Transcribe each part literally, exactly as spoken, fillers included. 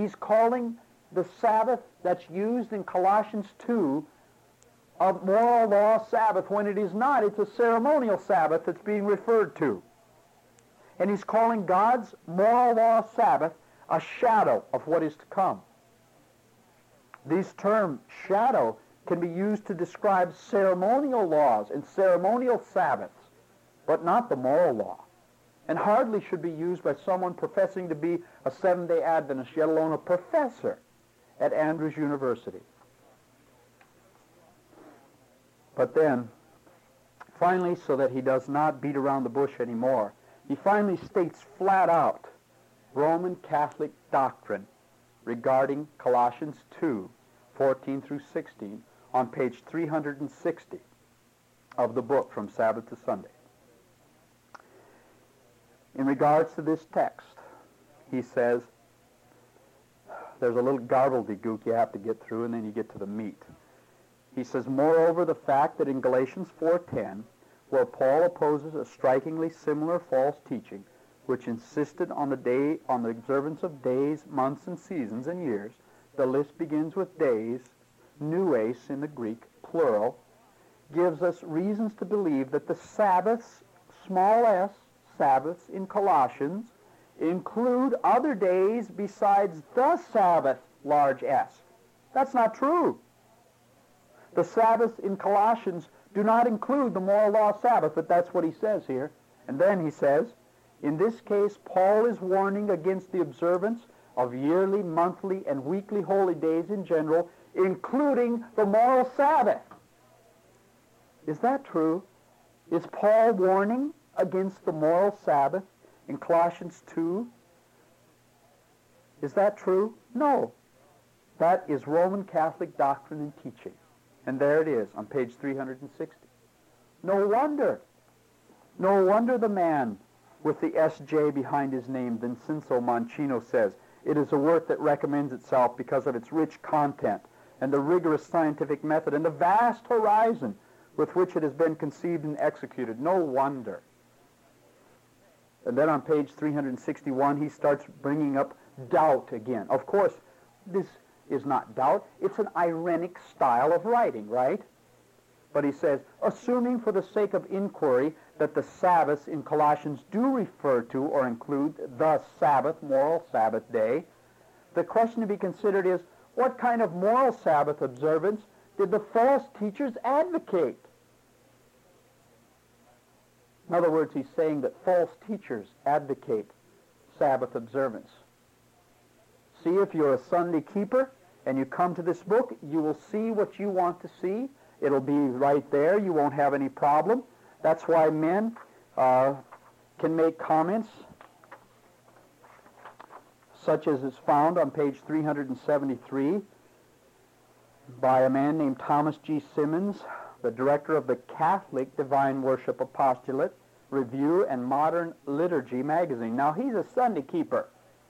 He's calling the Sabbath that's used in Colossians two a moral law Sabbath when it is not. It's a ceremonial Sabbath that's being referred to. And he's calling God's moral law Sabbath a shadow of what is to come. This term, shadow, can be used to describe ceremonial laws and ceremonial Sabbaths, but not the moral law, and hardly should be used by someone professing to be a Seventh-day Adventist, yet alone a professor at Andrews University. But then, finally, so that he does not beat around the bush anymore, he finally states flat out Roman Catholic doctrine regarding Colossians two, fourteen through sixteen, on page three hundred sixty of the book From Sabbath to Sunday. In regards to this text, he says, there's a little gobbledygook you have to get through, and then you get to the meat. He says, moreover, the fact that in Galatians four ten, where Paul opposes a strikingly similar false teaching, which insisted on the day, on the observance of days, months, and seasons, and years, the list begins with days, nues in the Greek, plural, gives us reasons to believe that the Sabbaths, small s, Sabbaths in Colossians, include other days besides the Sabbath, large S. That's not true. The Sabbaths in Colossians do not include the moral law Sabbath, but that's what he says here. And then he says, in this case, Paul is warning against the observance of yearly, monthly, and weekly holy days in general, including the moral Sabbath. Is that true? Is Paul warning against the moral Sabbath in Colossians two? Is that true? No. That is Roman Catholic doctrine and teaching. And there it is on page three hundred sixty. No wonder. No wonder the man with the S J behind his name, Vincenzo Mancino, says, it is a work that recommends itself because of its rich content and the rigorous scientific method and the vast horizon with which it has been conceived and executed. No wonder. And then on page three hundred sixty-one, he starts bringing up doubt again. Of course, this is not doubt. It's an ironic style of writing, right? But he says, assuming for the sake of inquiry that the Sabbaths in Colossians do refer to or include the Sabbath, moral Sabbath day, the question to be considered is, what kind of moral Sabbath observance did the false teachers advocate? In other words, he's saying that false teachers advocate Sabbath observance. See, if you're a Sunday keeper and you come to this book, you will see what you want to see. It'll be right there. You won't have any problem. That's why men uh, can make comments such as is found on page three hundred seventy-three by a man named Thomas G. Simmons, the director of the Catholic Divine Worship Apostolate Review and Modern Liturgy magazine. Now, he's a Sunday keeper.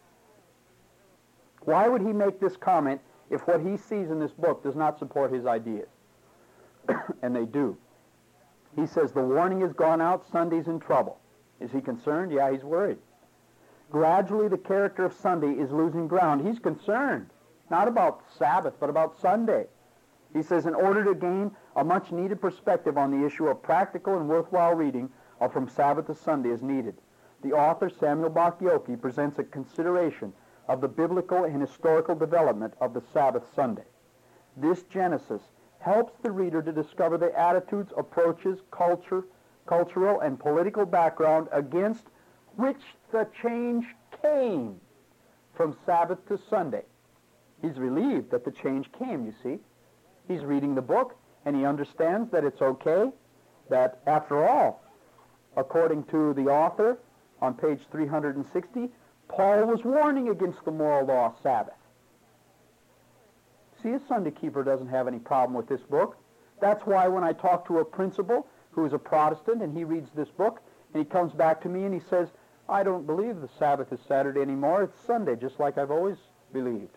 Why would he make this comment if what he sees in this book does not support his ideas? And they do. He says, the warning has gone out, Sunday's in trouble. Is he concerned? Yeah, he's worried. Gradually, the character of Sunday is losing ground. He's concerned, not about Sabbath, but about Sunday. He says, in order to gain a much-needed perspective on the issue of practical and worthwhile reading of From Sabbath to Sunday is needed. The author, Samuel Bachiochi, presents a consideration of the biblical and historical development of the Sabbath Sunday. This genesis helps the reader to discover the attitudes, approaches, culture, cultural, and political background against which the change came from Sabbath to Sunday. He's relieved that the change came, you see. He's reading the book, and he understands that it's okay, that after all, according to the author on page three hundred sixty, Paul was warning against the moral law Sabbath. See, a Sunday keeper doesn't have any problem with this book. That's why when I talk to a principal who is a Protestant and he reads this book and he comes back to me and he says, I don't believe the Sabbath is Saturday anymore. It's Sunday, just like I've always believed.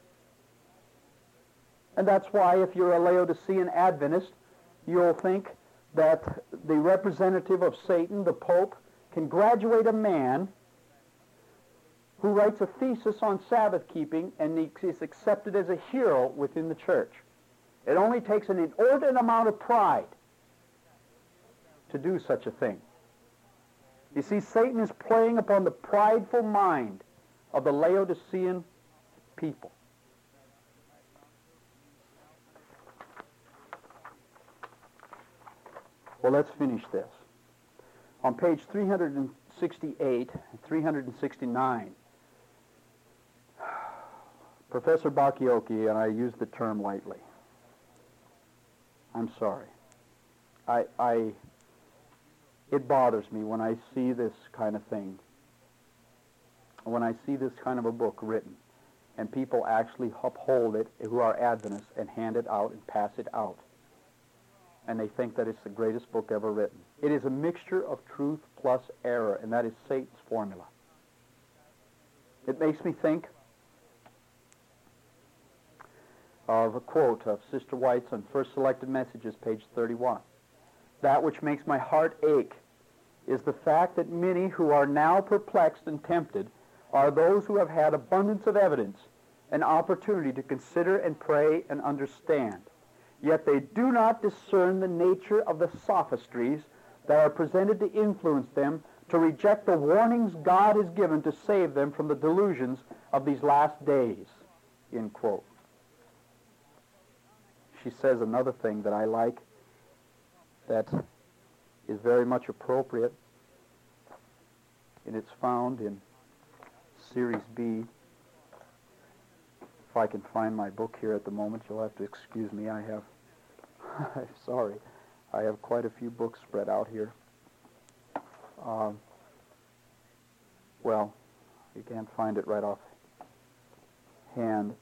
And that's why if you're a Laodicean Adventist, you'll think that the representative of Satan, the Pope, can graduate a man who writes a thesis on Sabbath keeping and is accepted as a hero within the church. It only takes an inordinate amount of pride to do such a thing. You see, Satan is playing upon the prideful mind of the Laodicean people. Well, let's finish this. On page three hundred sixty-eight and three hundred sixty-nine, Professor Bacchiocchi, and I use the term lightly. I'm sorry. I, I, it bothers me when I see this kind of thing, when I see this kind of a book written, and people actually uphold it who are Adventists and hand it out and pass it out. And they think that it's the greatest book ever written. It is a mixture of truth plus error, and that is Satan's formula. It makes me think of a quote of Sister White's on First Selected Messages, page thirty-one. That which makes my heart ache is the fact that many who are now perplexed and tempted are those who have had abundance of evidence and opportunity to consider and pray and understand. Yet they do not discern the nature of the sophistries that are presented to influence them to reject the warnings God has given to save them from the delusions of these last days. End quote. She says another thing that I like that is very much appropriate, and it's found in Series B. If I can find my book here at the moment, you'll have to excuse me. I have, I'm sorry, I have quite a few books spread out here. Um, well, you can't find it right off hand.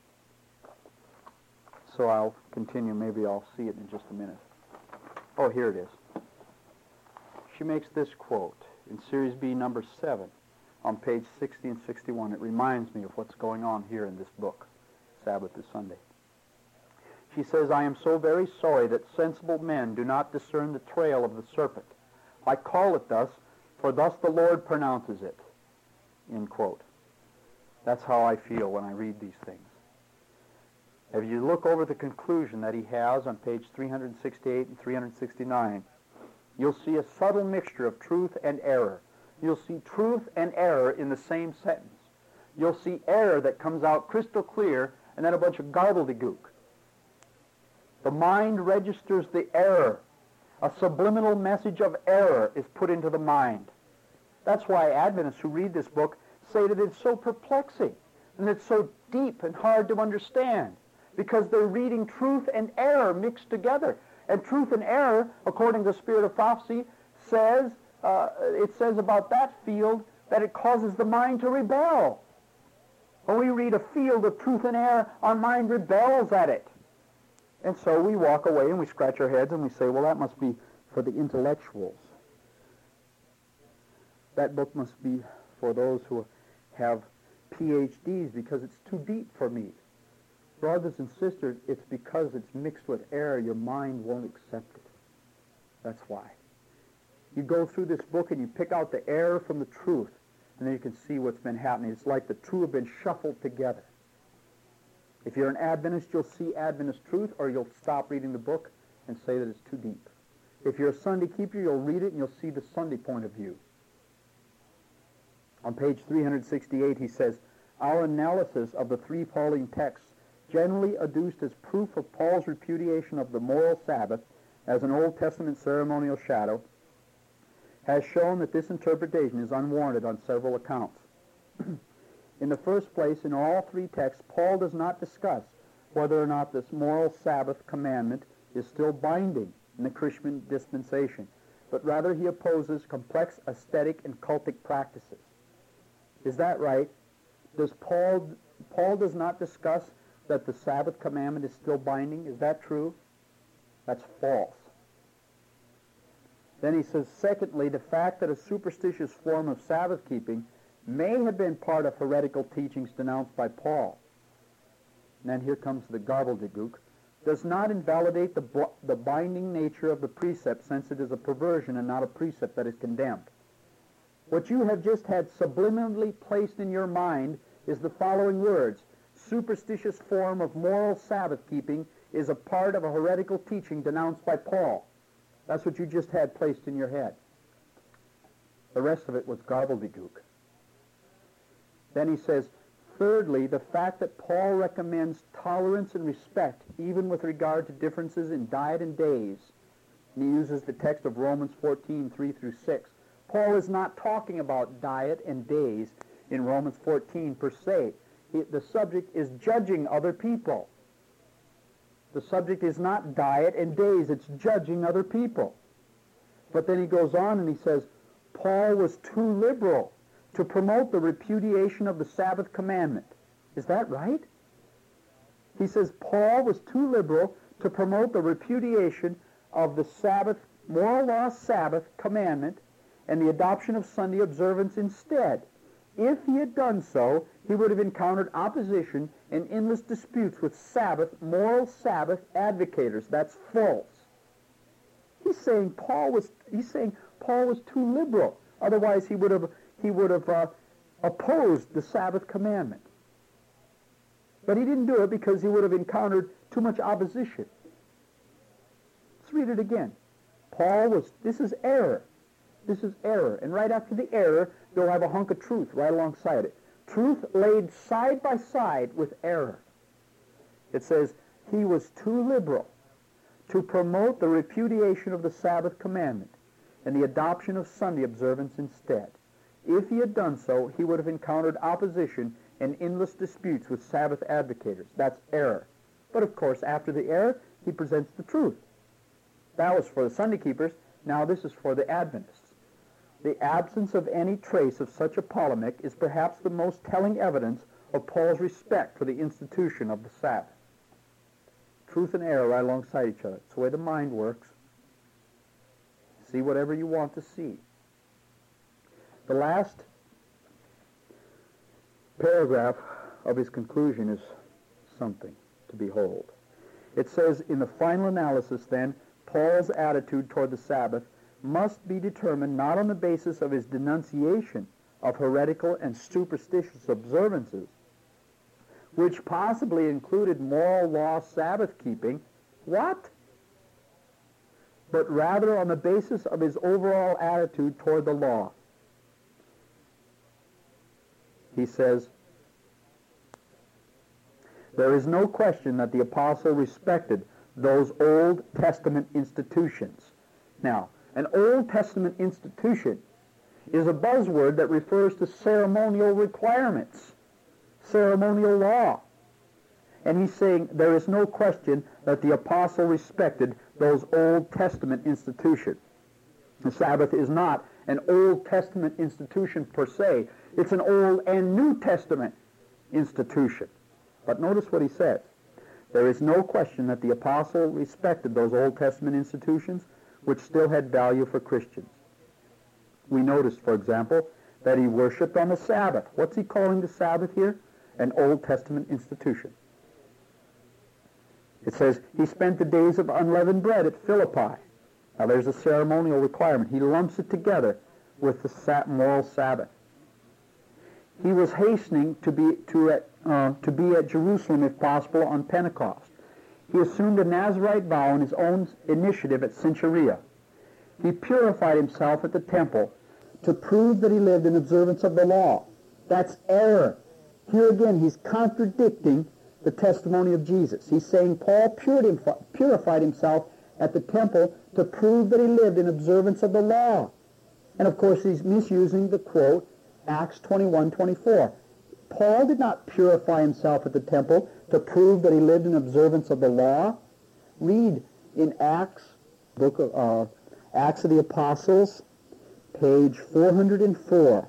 So I'll continue. Maybe I'll see it in just a minute. Oh, here it is. She makes this quote in Series B, number seven, on page sixty and sixty-one. It reminds me of what's going on here in this book, Sabbath is Sunday. She says, I am so very sorry that sensible men do not discern the trail of the serpent. I call it thus, for thus the Lord pronounces it. End quote. That's how I feel when I read these things. If you look over the conclusion that he has on page three hundred sixty-eight and three hundred sixty-nine, you'll see a subtle mixture of truth and error. You'll see truth and error in the same sentence. You'll see error that comes out crystal clear, and then a bunch of gobbledygook. The mind registers the error. A subliminal message of error is put into the mind. That's why Adventists who read this book say that it's so perplexing, and it's so deep and hard to understand, because they're reading truth and error mixed together. And truth and error, according to the Spirit of Prophecy, says, uh, it says about that field that it causes the mind to rebel. When we read a field of truth and error, our mind rebels at it. And so we walk away and we scratch our heads and we say, well, that must be for the intellectuals. That book must be for those who have P H Ds because it's too deep for me. Brothers and sisters, it's because it's mixed with error, your mind won't accept it. That's why. You go through this book and you pick out the error from the truth, and then you can see what's been happening. It's like the two have been shuffled together. If you're an Adventist, you'll see Adventist truth, or you'll stop reading the book and say that it's too deep. If you're a Sunday keeper, you'll read it and you'll see the Sunday point of view. On page three hundred sixty-eight, he says, our analysis of the three Pauline texts generally adduced as proof of Paul's repudiation of the moral Sabbath as an Old Testament ceremonial shadow has shown that this interpretation is unwarranted on several accounts. In the first place, in all three texts, Paul does not discuss whether or not this moral Sabbath commandment is still binding in the Christian dispensation, but rather he opposes complex aesthetic and cultic practices. Is that right? Does Paul, Paul does not discuss that the Sabbath commandment is still binding? Is that true? That's false. Then he says, secondly, the fact that a superstitious form of Sabbath keeping may have been part of heretical teachings denounced by Paul. And then here comes the gobbledygook. Does not invalidate the, the binding nature of the precept, since it is a perversion and not a precept that is condemned. What you have just had subliminally placed in your mind is the following words: superstitious form of moral Sabbath keeping is a part of a heretical teaching denounced by Paul. That's what you just had placed in your head. The rest of it was gobbledygook. Then he says, thirdly, the fact that Paul recommends tolerance and respect even with regard to differences in diet and days. And he uses the text of Romans fourteen, three through six. Paul is not talking about diet and days in Romans fourteen per se. He, the subject is judging other people. The subject is not diet and days, it's judging other people. But then he goes on and he says, Paul was too liberal to promote the repudiation of the Sabbath commandment. Is that right? He says Paul was too liberal to promote the repudiation of the Sabbath, moral law Sabbath commandment and the adoption of Sunday observance instead. If he had done so, he would have encountered opposition and endless disputes with Sabbath, moral Sabbath advocators. That's false. He's saying Paul was. He's saying Paul was too liberal. Otherwise, he would have he would have uh, opposed the Sabbath commandment. But he didn't do it because he would have encountered too much opposition. Let's read it again. Paul was. This is error. This is error. And right after the error, you'll have a hunk of truth right alongside it. Truth laid side by side with error. It says, he was too liberal to promote the repudiation of the Sabbath commandment and the adoption of Sunday observance instead. If he had done so, he would have encountered opposition and endless disputes with Sabbath advocators. That's error. But of course, after the error, he presents the truth. That was for the Sunday keepers. Now this is for the Adventists. The absence of any trace of such a polemic is perhaps the most telling evidence of Paul's respect for the institution of the Sabbath. Truth and error right alongside each other. It's the way the mind works. See whatever you want to see. The last paragraph of his conclusion is something to behold. It says, in the final analysis, then, Paul's attitude toward the Sabbath must be determined not on the basis of his denunciation of heretical and superstitious observances, which possibly included moral law Sabbath keeping. What? But rather on the basis of his overall attitude toward the law. He says, there is no question that the apostle respected those Old Testament institutions. Now, an Old Testament institution is a buzzword that refers to ceremonial requirements, ceremonial law. And he's saying there is no question that the apostle respected those Old Testament institutions. The Sabbath is not an Old Testament institution per se. It's an Old and New Testament institution. But notice what he says. There is no question that the apostle respected those Old Testament institutions which still had value for Christians. We noticed, for example, that he worshipped on the Sabbath. What's he calling the Sabbath here? An Old Testament institution. It says he spent the days of unleavened bread at Philippi. Now there's a ceremonial requirement. He lumps it together with the moral Sabbath. He was hastening to be to, at, uh, to be at Jerusalem, if possible, on Pentecost. He assumed a Nazirite vow on his own initiative at Caesarea. He purified himself at the temple to prove that he lived in observance of the law. That's error. Here again, he's contradicting the testimony of Jesus. He's saying Paul purified himself at the temple to prove that he lived in observance of the law. And of course, he's misusing the quote, Acts twenty-one twenty-four. Paul did not purify himself at the temple to prove that he lived in observance of the law. Read in Acts, book of uh, Acts of the Apostles, page four hundred four.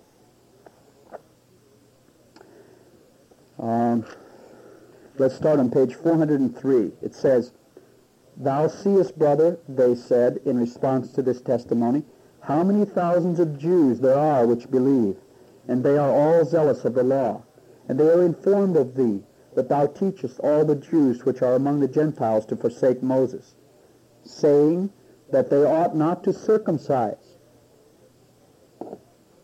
Um, let's start on page four hundred three. It says, "Thou seest, brother," they said in response to this testimony, "how many thousands of Jews there are which believe, and they are all zealous of the law. And they are informed of thee, that thou teachest all the Jews which are among the Gentiles to forsake Moses, saying that they ought not to circumcise,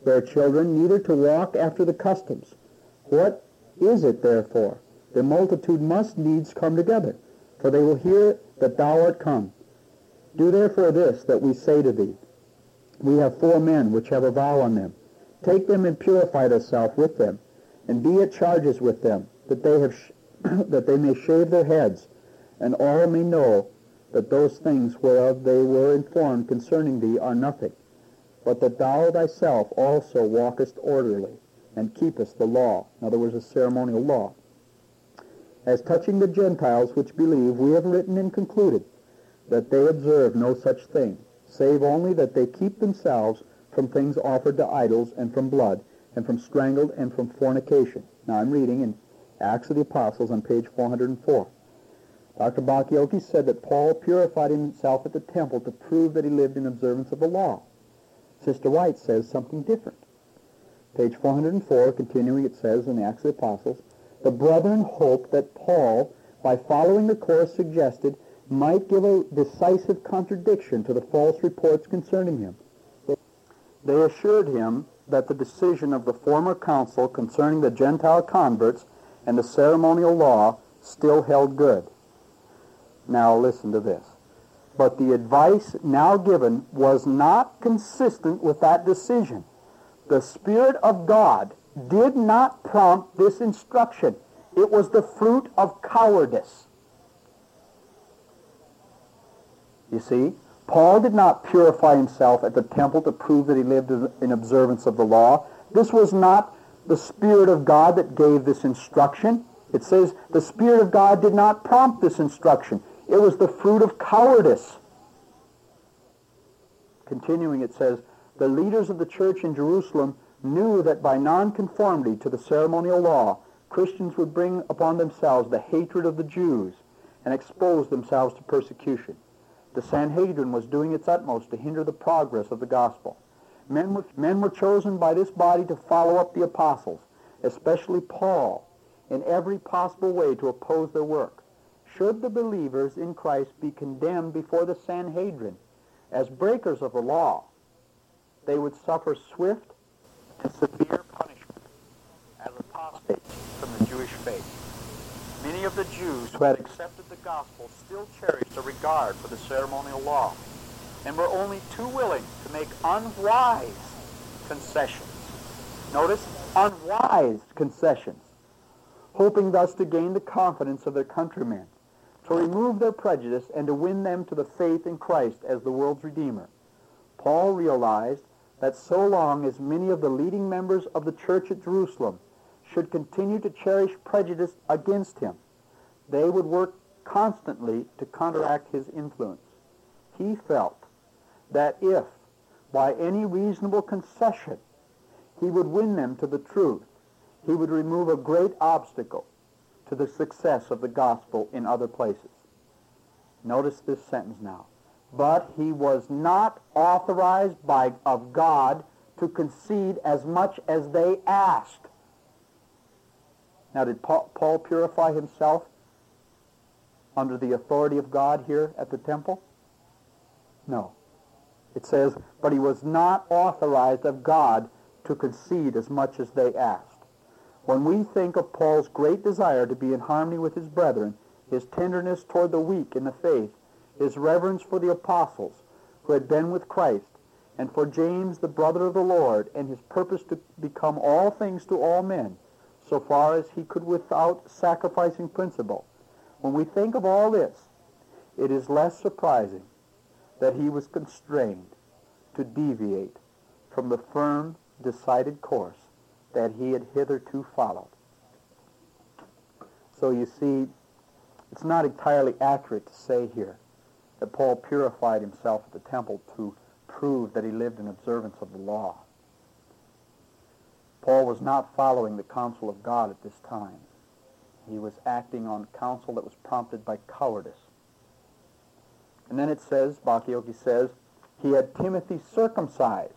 their children, neither to walk after the customs. What is it, therefore? The multitude must needs come together, for they will hear that thou art come. Do therefore this that we say to thee. We have four men which have a vow on them. Take them and purify thyself with them, and be at charges with them, that they have sh- that they may shave their heads, and all may know that those things whereof they were informed concerning thee are nothing, but that thou thyself also walkest orderly, and keepest the law. In other words, a ceremonial law. As touching the Gentiles which believe, we have written and concluded that they observe no such thing, save only that they keep themselves from things offered to idols, and from blood, and from strangled, and from fornication. Now I'm reading in Acts of the Apostles on page four hundred four. Doctor Bacchiocchi said that Paul purified himself at the temple to prove that he lived in observance of the law. Sister White says something different. Page four hundred four, continuing, it says in the Acts of the Apostles, the brethren hoped that Paul, by following the course suggested, might give a decisive contradiction to the false reports concerning him. They assured him that the decision of the former council concerning the Gentile converts and the ceremonial law still held good. Now listen to this. But the advice now given was not consistent with that decision. The Spirit of God did not prompt this instruction. It was the fruit of cowardice. You see, Paul did not purify himself at the temple to prove that he lived in observance of the law. This was not the Spirit of God that gave this instruction. It says the Spirit of God did not prompt this instruction. It was the fruit of cowardice. Continuing, it says, the leaders of the church in Jerusalem knew that by nonconformity to the ceremonial law, Christians would bring upon themselves the hatred of the Jews and expose themselves to persecution. The Sanhedrin was doing its utmost to hinder the progress of the gospel. Men were, men were chosen by this body to follow up the apostles, especially Paul, in every possible way to oppose their work. Should the believers in Christ be condemned before the Sanhedrin as breakers of the law, they would suffer swift and severe punishment as apostates from the Jewish faith. Many of the Jews who had accepted the gospel still cherished a regard for the ceremonial law and were only too willing to make unwise concessions. Notice, unwise concessions, hoping thus to gain the confidence of their countrymen, to remove their prejudice and to win them to the faith in Christ as the world's Redeemer. Paul realized that so long as many of the leading members of the church at Jerusalem should continue to cherish prejudice against him, they would work constantly to counteract his influence. He felt that if, by any reasonable concession, he would win them to the truth, he would remove a great obstacle to the success of the gospel in other places. Notice this sentence now. But he was not authorized by of God to concede as much as they asked. Now, did Paul, Paul purify himself under the authority of God here at the temple? No. It says, but he was not authorized of God to concede as much as they asked. When we think of Paul's great desire to be in harmony with his brethren, his tenderness toward the weak in the faith, his reverence for the apostles who had been with Christ, and for James, the brother of the Lord, and his purpose to become all things to all men, so far as he could without sacrificing principle. When we think of all this, it is less surprising that he was constrained to deviate from the firm, decided course that he had hitherto followed. So you see, it's not entirely accurate to say here that Paul purified himself at the temple to prove that he lived in observance of the law. Paul was not following the counsel of God at this time. He was acting on counsel that was prompted by cowardice. And then it says, Bacchiocchi says, he had Timothy circumcised.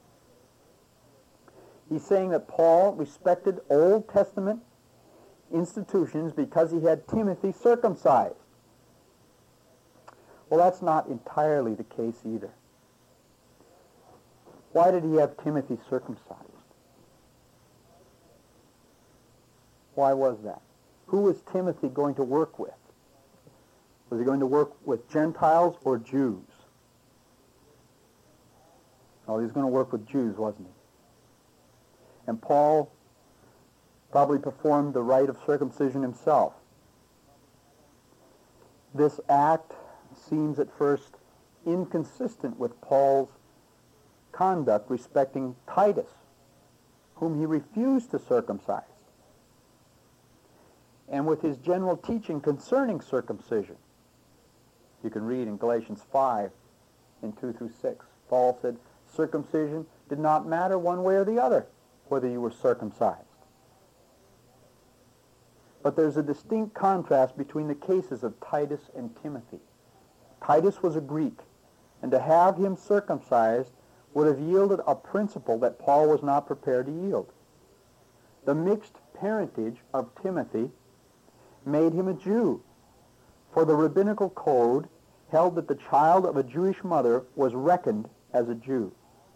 He's saying that Paul respected Old Testament institutions because he had Timothy circumcised. Well, that's not entirely the case either. Why did he have Timothy circumcised? Why was that? Who was Timothy going to work with? Was he going to work with Gentiles or Jews? Oh, he was going to work with Jews, wasn't he? And Paul probably performed the rite of circumcision himself. This act seems at first inconsistent with Paul's conduct respecting Titus, whom he refused to circumcise, and with his general teaching concerning circumcision. You can read in Galatians five, in two through six. Paul said, circumcision did not matter one way or the other, whether you were circumcised. But there's a distinct contrast between the cases of Titus and Timothy. Titus was a Greek, and to have him circumcised would have yielded a principle that Paul was not prepared to yield. The mixed parentage of Timothy made him a Jew, for the rabbinical code held that the child of a Jewish mother was reckoned as a Jew.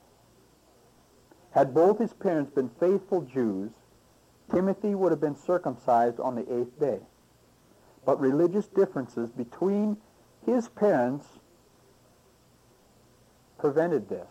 Had both his parents been faithful Jews, Timothy would have been circumcised on the eighth day. But religious differences between his parents prevented this.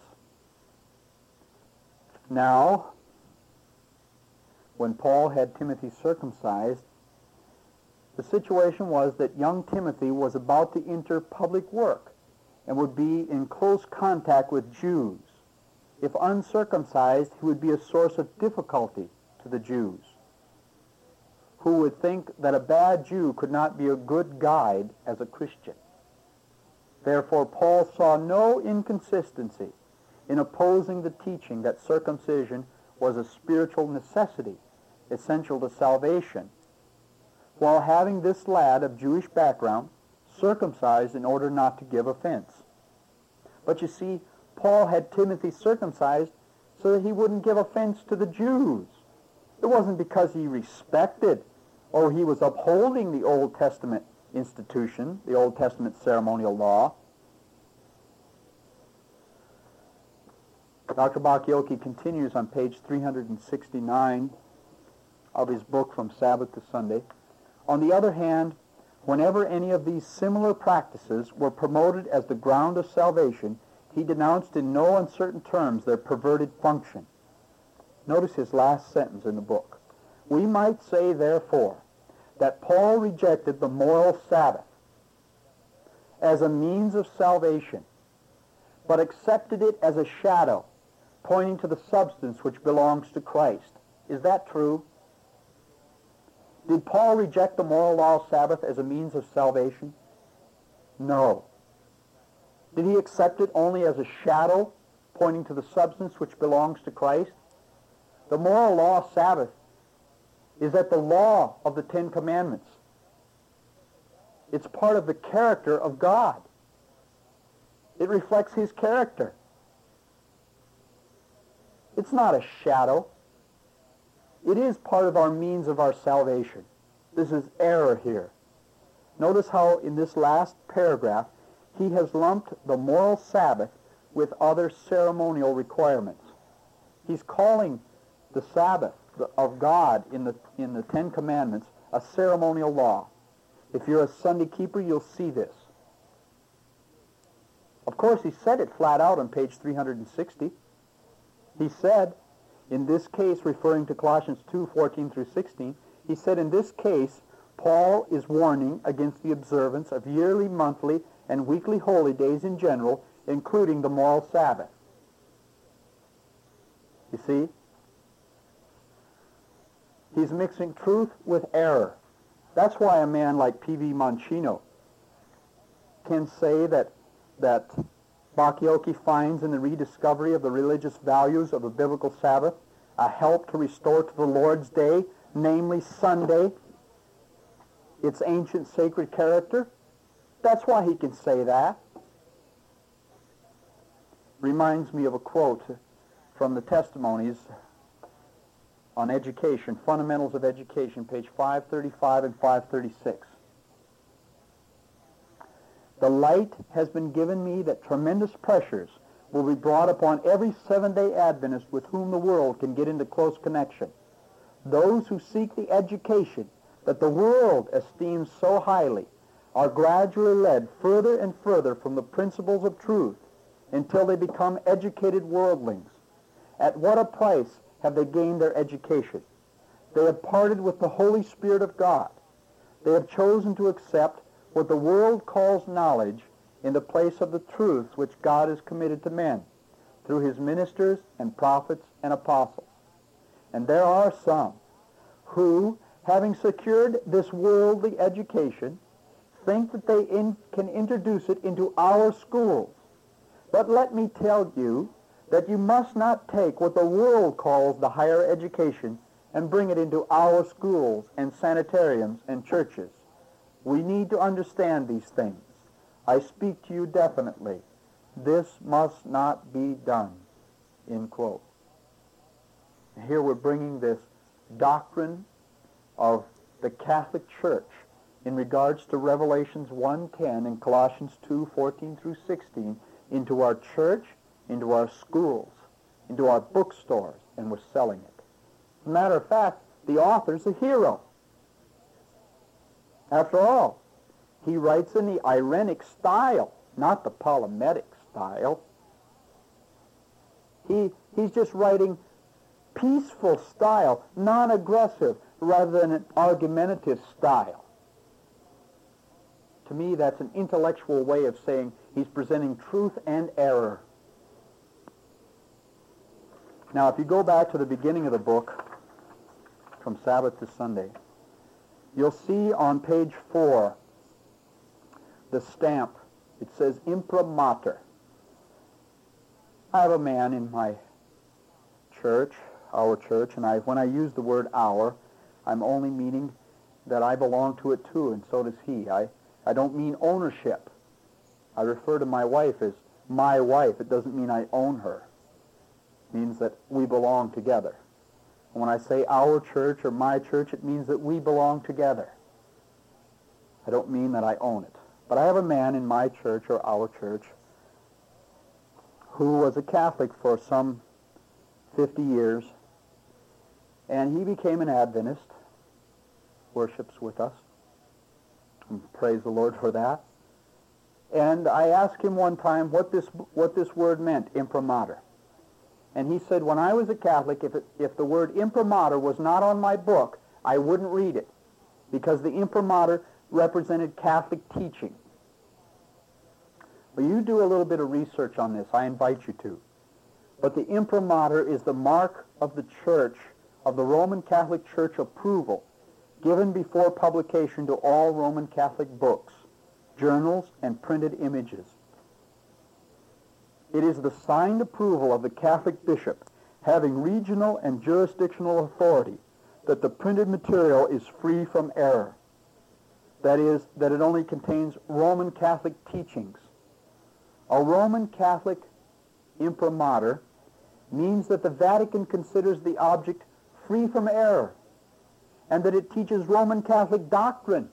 Now, when Paul had Timothy circumcised, the situation was that young Timothy was about to enter public work and would be in close contact with Jews. If uncircumcised, he would be a source of difficulty to the Jews, who would think that a bad Jew could not be a good guide as a Christian. Therefore, Paul saw no inconsistency in opposing the teaching that circumcision was a spiritual necessity, essential to salvation, while having this lad of Jewish background circumcised in order not to give offense. But you see, Paul had Timothy circumcised so that he wouldn't give offense to the Jews. It wasn't because he respected or he was upholding the Old Testament institution, the Old Testament ceremonial law. Doctor Bachioki continues on page three hundred sixty-nine of his book From Sabbath to Sunday. On the other hand, whenever any of these similar practices were promoted as the ground of salvation, he denounced in no uncertain terms their perverted function. Notice his last sentence in the book. We might say, therefore, that Paul rejected the moral Sabbath as a means of salvation, but accepted it as a shadow, pointing to the substance which belongs to Christ. Is that true? Did Paul reject the moral law of Sabbath as a means of salvation? No. Did he accept it only as a shadow, pointing to the substance which belongs to Christ? The moral law of Sabbath is that the law of the Ten Commandments. It's part of the character of God. It reflects his character. It's not a shadow. It is part of our means of our salvation. This is error here. Notice how in this last paragraph he has lumped the moral Sabbath with other ceremonial requirements. He's calling the Sabbath of God in the, in the Ten Commandments a ceremonial law. If you're a Sunday keeper, you'll see this. Of course, he said it flat out on page three hundred sixty. He said, in this case, referring to Colossians two, fourteen through sixteen, he said, in this case, Paul is warning against the observance of yearly, monthly, and weekly holy days in general, including the moral Sabbath. You see? He's mixing truth with error. That's why a man like P V Mancino can say that, that Bachioki finds in the rediscovery of the religious values of the biblical Sabbath a help to restore to the Lord's Day, namely Sunday, its ancient sacred character. That's why he can say that. Reminds me of a quote from the Testimonies on Education, Fundamentals of Education, page five thirty-five and five thirty-six. The light has been given me that tremendous pressures will be brought upon every Seventh-day Adventist with whom the world can get into close connection. Those who seek the education that the world esteems so highly are gradually led further and further from the principles of truth until they become educated worldlings. At what a price have they gained their education? They have parted with the Holy Spirit of God. They have chosen to accept what the world calls knowledge in the place of the truths which God has committed to men through his ministers and prophets and apostles. And there are some who, having secured this worldly education, think that they in, can introduce it into our schools. But let me tell you that you must not take what the world calls the higher education and bring it into our schools and sanitariums and churches. We need to understand these things. I speak to you definitely. This must not be done. End quote. Here we're bringing this doctrine of the Catholic Church in regards to Revelations one ten and Colossians two fourteen through sixteen into our church, into our schools, into our bookstores, and we're selling it. As a matter of fact, the author's a hero. After all, he writes in the irenic style, not the polymetic style. He, he's just writing peaceful style, non-aggressive, rather than an argumentative style. To me, that's an intellectual way of saying he's presenting truth and error. Now, if you go back to the beginning of the book, from Sabbath to Sunday, you'll see on page four the stamp. It says imprimatur. I have a man in my church, our church, and I, when I use the word our, I'm only meaning that I belong to it too, and so does he. I, I don't mean ownership. I refer to my wife as my wife. It doesn't mean I own her. It means that we belong together. And when I say our church or my church, it means that we belong together. I don't mean that I own it. But I have a man in my church or our church who was a Catholic for some fifty years, and he became an Adventist, worships with us, and praise the Lord for that. And I asked him one time what this what this word meant, imprimatur. And he said, when I was a Catholic, if, it, if the word imprimatur was not on my book, I wouldn't read it, because the imprimatur represented Catholic teaching. Well, you do a little bit of research on this. I invite you to. But the imprimatur is the mark of the Church, of the Roman Catholic Church approval, given before publication to all Roman Catholic books, journals, and printed images. It is the signed approval of the Catholic bishop, having regional and jurisdictional authority, that the printed material is free from error. That is, that it only contains Roman Catholic teachings. A Roman Catholic imprimatur means that the Vatican considers the object free from error, and that it teaches Roman Catholic doctrine.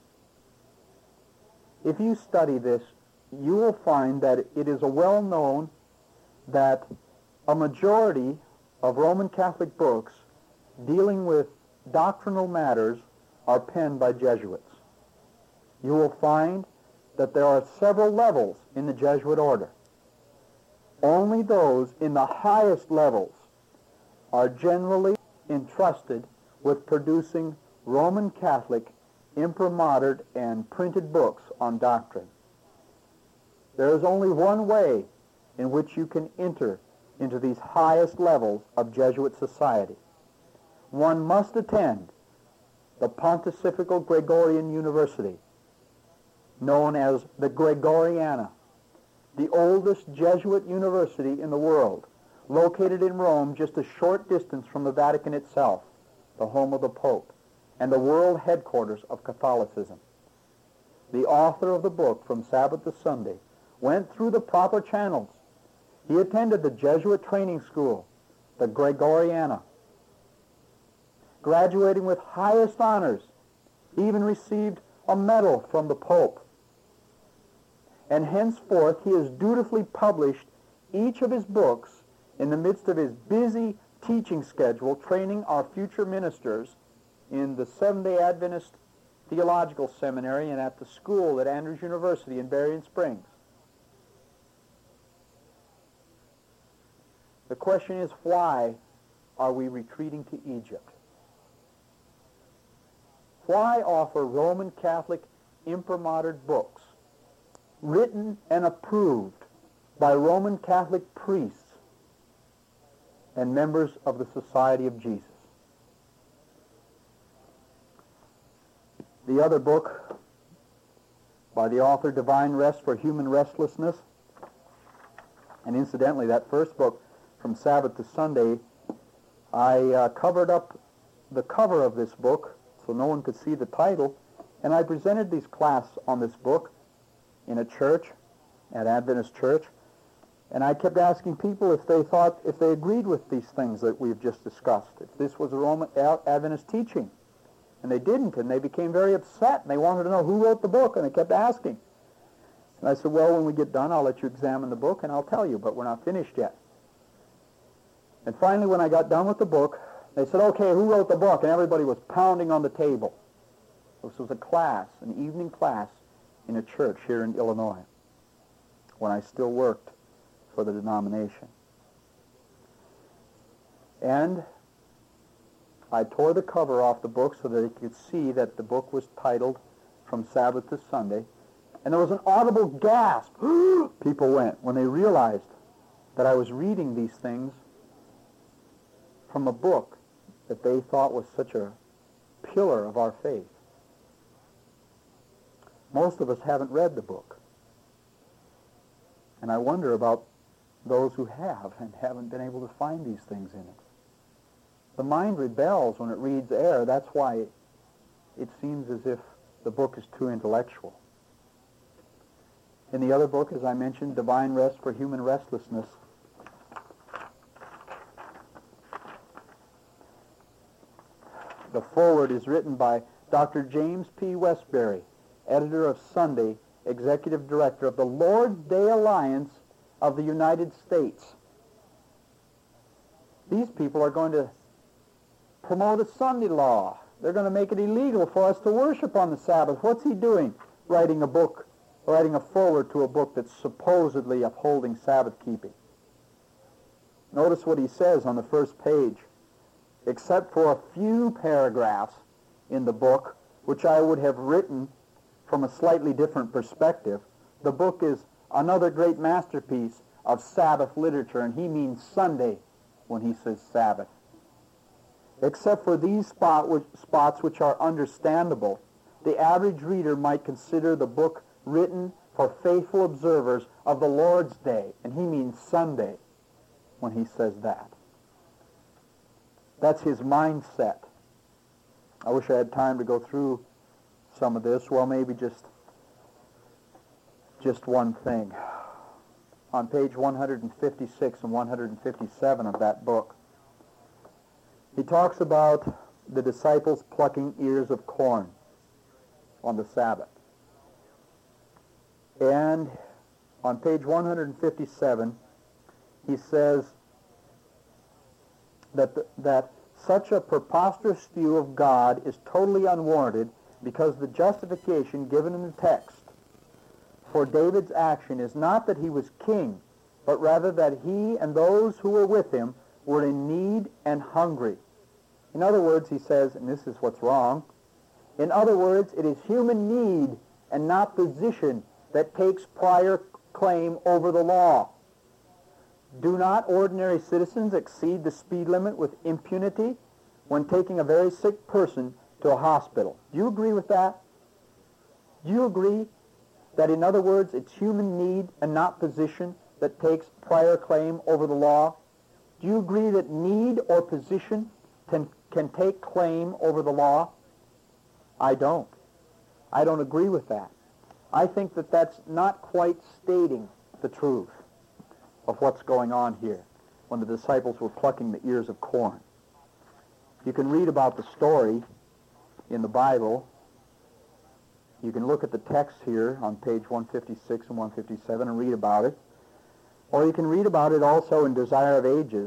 If you study this, you will find that it is a well-known that a majority of Roman Catholic books dealing with doctrinal matters are penned by Jesuits. You will find that there are several levels in the Jesuit order. Only those in the highest levels are generally entrusted with producing Roman Catholic imprimatur and printed books on doctrine. There is only one way in which you can enter into these highest levels of Jesuit society. One must attend the Pontifical Gregorian University, known as the Gregoriana, the oldest Jesuit university in the world, located in Rome just a short distance from the Vatican itself, the home of the Pope, and the world headquarters of Catholicism. The author of the book, From Sabbath to Sunday, went through the proper channels. He attended the Jesuit training school, the Gregoriana, graduating with highest honors, even received a medal from the Pope. And henceforth he has dutifully published each of his books in the midst of his busy teaching schedule, training our future ministers in the Seventh-day Adventist Theological Seminary and at the school at Andrews University in Berrien Springs. The question is, why are we retreating to Egypt? Why offer Roman Catholic imprimatur books written and approved by Roman Catholic priests and members of the Society of Jesus? The other book by the author, Divine Rest for Human Restlessness, and incidentally, that first book, From Sabbath to Sunday, I uh, covered up the cover of this book so no one could see the title, and I presented these class on this book in a church, at Adventist Church, and I kept asking people if they thought, if they agreed with these things that we've just discussed, if this was a Roman Adventist teaching. And they didn't, and they became very upset, and they wanted to know who wrote the book, and they kept asking. And I said, well, when we get done, I'll let you examine the book, and I'll tell you, but we're not finished yet. And finally, when I got done with the book, they said, okay, who wrote the book? And everybody was pounding on the table. This was a class, an evening class in a church here in Illinois, when I still worked for the denomination. And I tore the cover off the book so that they could see that the book was titled From Sabbath to Sunday. And there was an audible gasp. People went when they realized that I was reading these things from a book that they thought was such a pillar of our faith. Most of us haven't read the book. And I wonder about those who have and haven't been able to find these things in it. The mind rebels when it reads air. That's why it, it seems as if the book is too intellectual. In the other book, as I mentioned, Divine Rest for Human Restlessness, the foreword is written by Doctor James P. Westbury, editor of Sunday, executive director of the Lord's Day Alliance of the United States. These people are going to promote a Sunday law. They're going to make it illegal for us to worship on the Sabbath. What's he doing? Writing a book, writing a foreword to a book that's supposedly upholding Sabbath keeping. Notice what he says on the first page. Except for a few paragraphs in the book, which I would have written from a slightly different perspective, the book is another great masterpiece of Sabbath literature, and he means Sunday when he says Sabbath. Except for these spot which, spots which are understandable, the average reader might consider the book written for faithful observers of the Lord's Day, and he means Sunday when he says that. That's his mindset. I wish I had time to go through some of this. Well, maybe just, just one thing. On page one fifty-six and one fifty-seven of that book, he talks about the disciples plucking ears of corn on the Sabbath. And on page one fifty-seven, he says that, the, that such a preposterous view of God is totally unwarranted because the justification given in the text for David's action is not that he was king, but rather that he and those who were with him were in need and hungry. In other words, he says, and this is what's wrong, in other words, it is human need and not position that takes prior claim over the law. Do not ordinary citizens exceed the speed limit with impunity when taking a very sick person to a hospital? Do you agree with that? Do you agree that, in other words, it's human need and not position that takes prior claim over the law? Do you agree that need or position can, can take claim over the law? I don't. I don't agree with that. I think that that's not quite stating the truth of what's going on here when the disciples were plucking the ears of corn. You can read about the story in the Bible. You can look at the text here on page one fifty-six and one fifty-seven and read about it. Or you can read about it also in Desire of Ages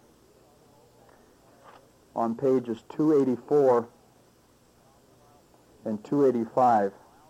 on pages two eighty-four and two eighty-five.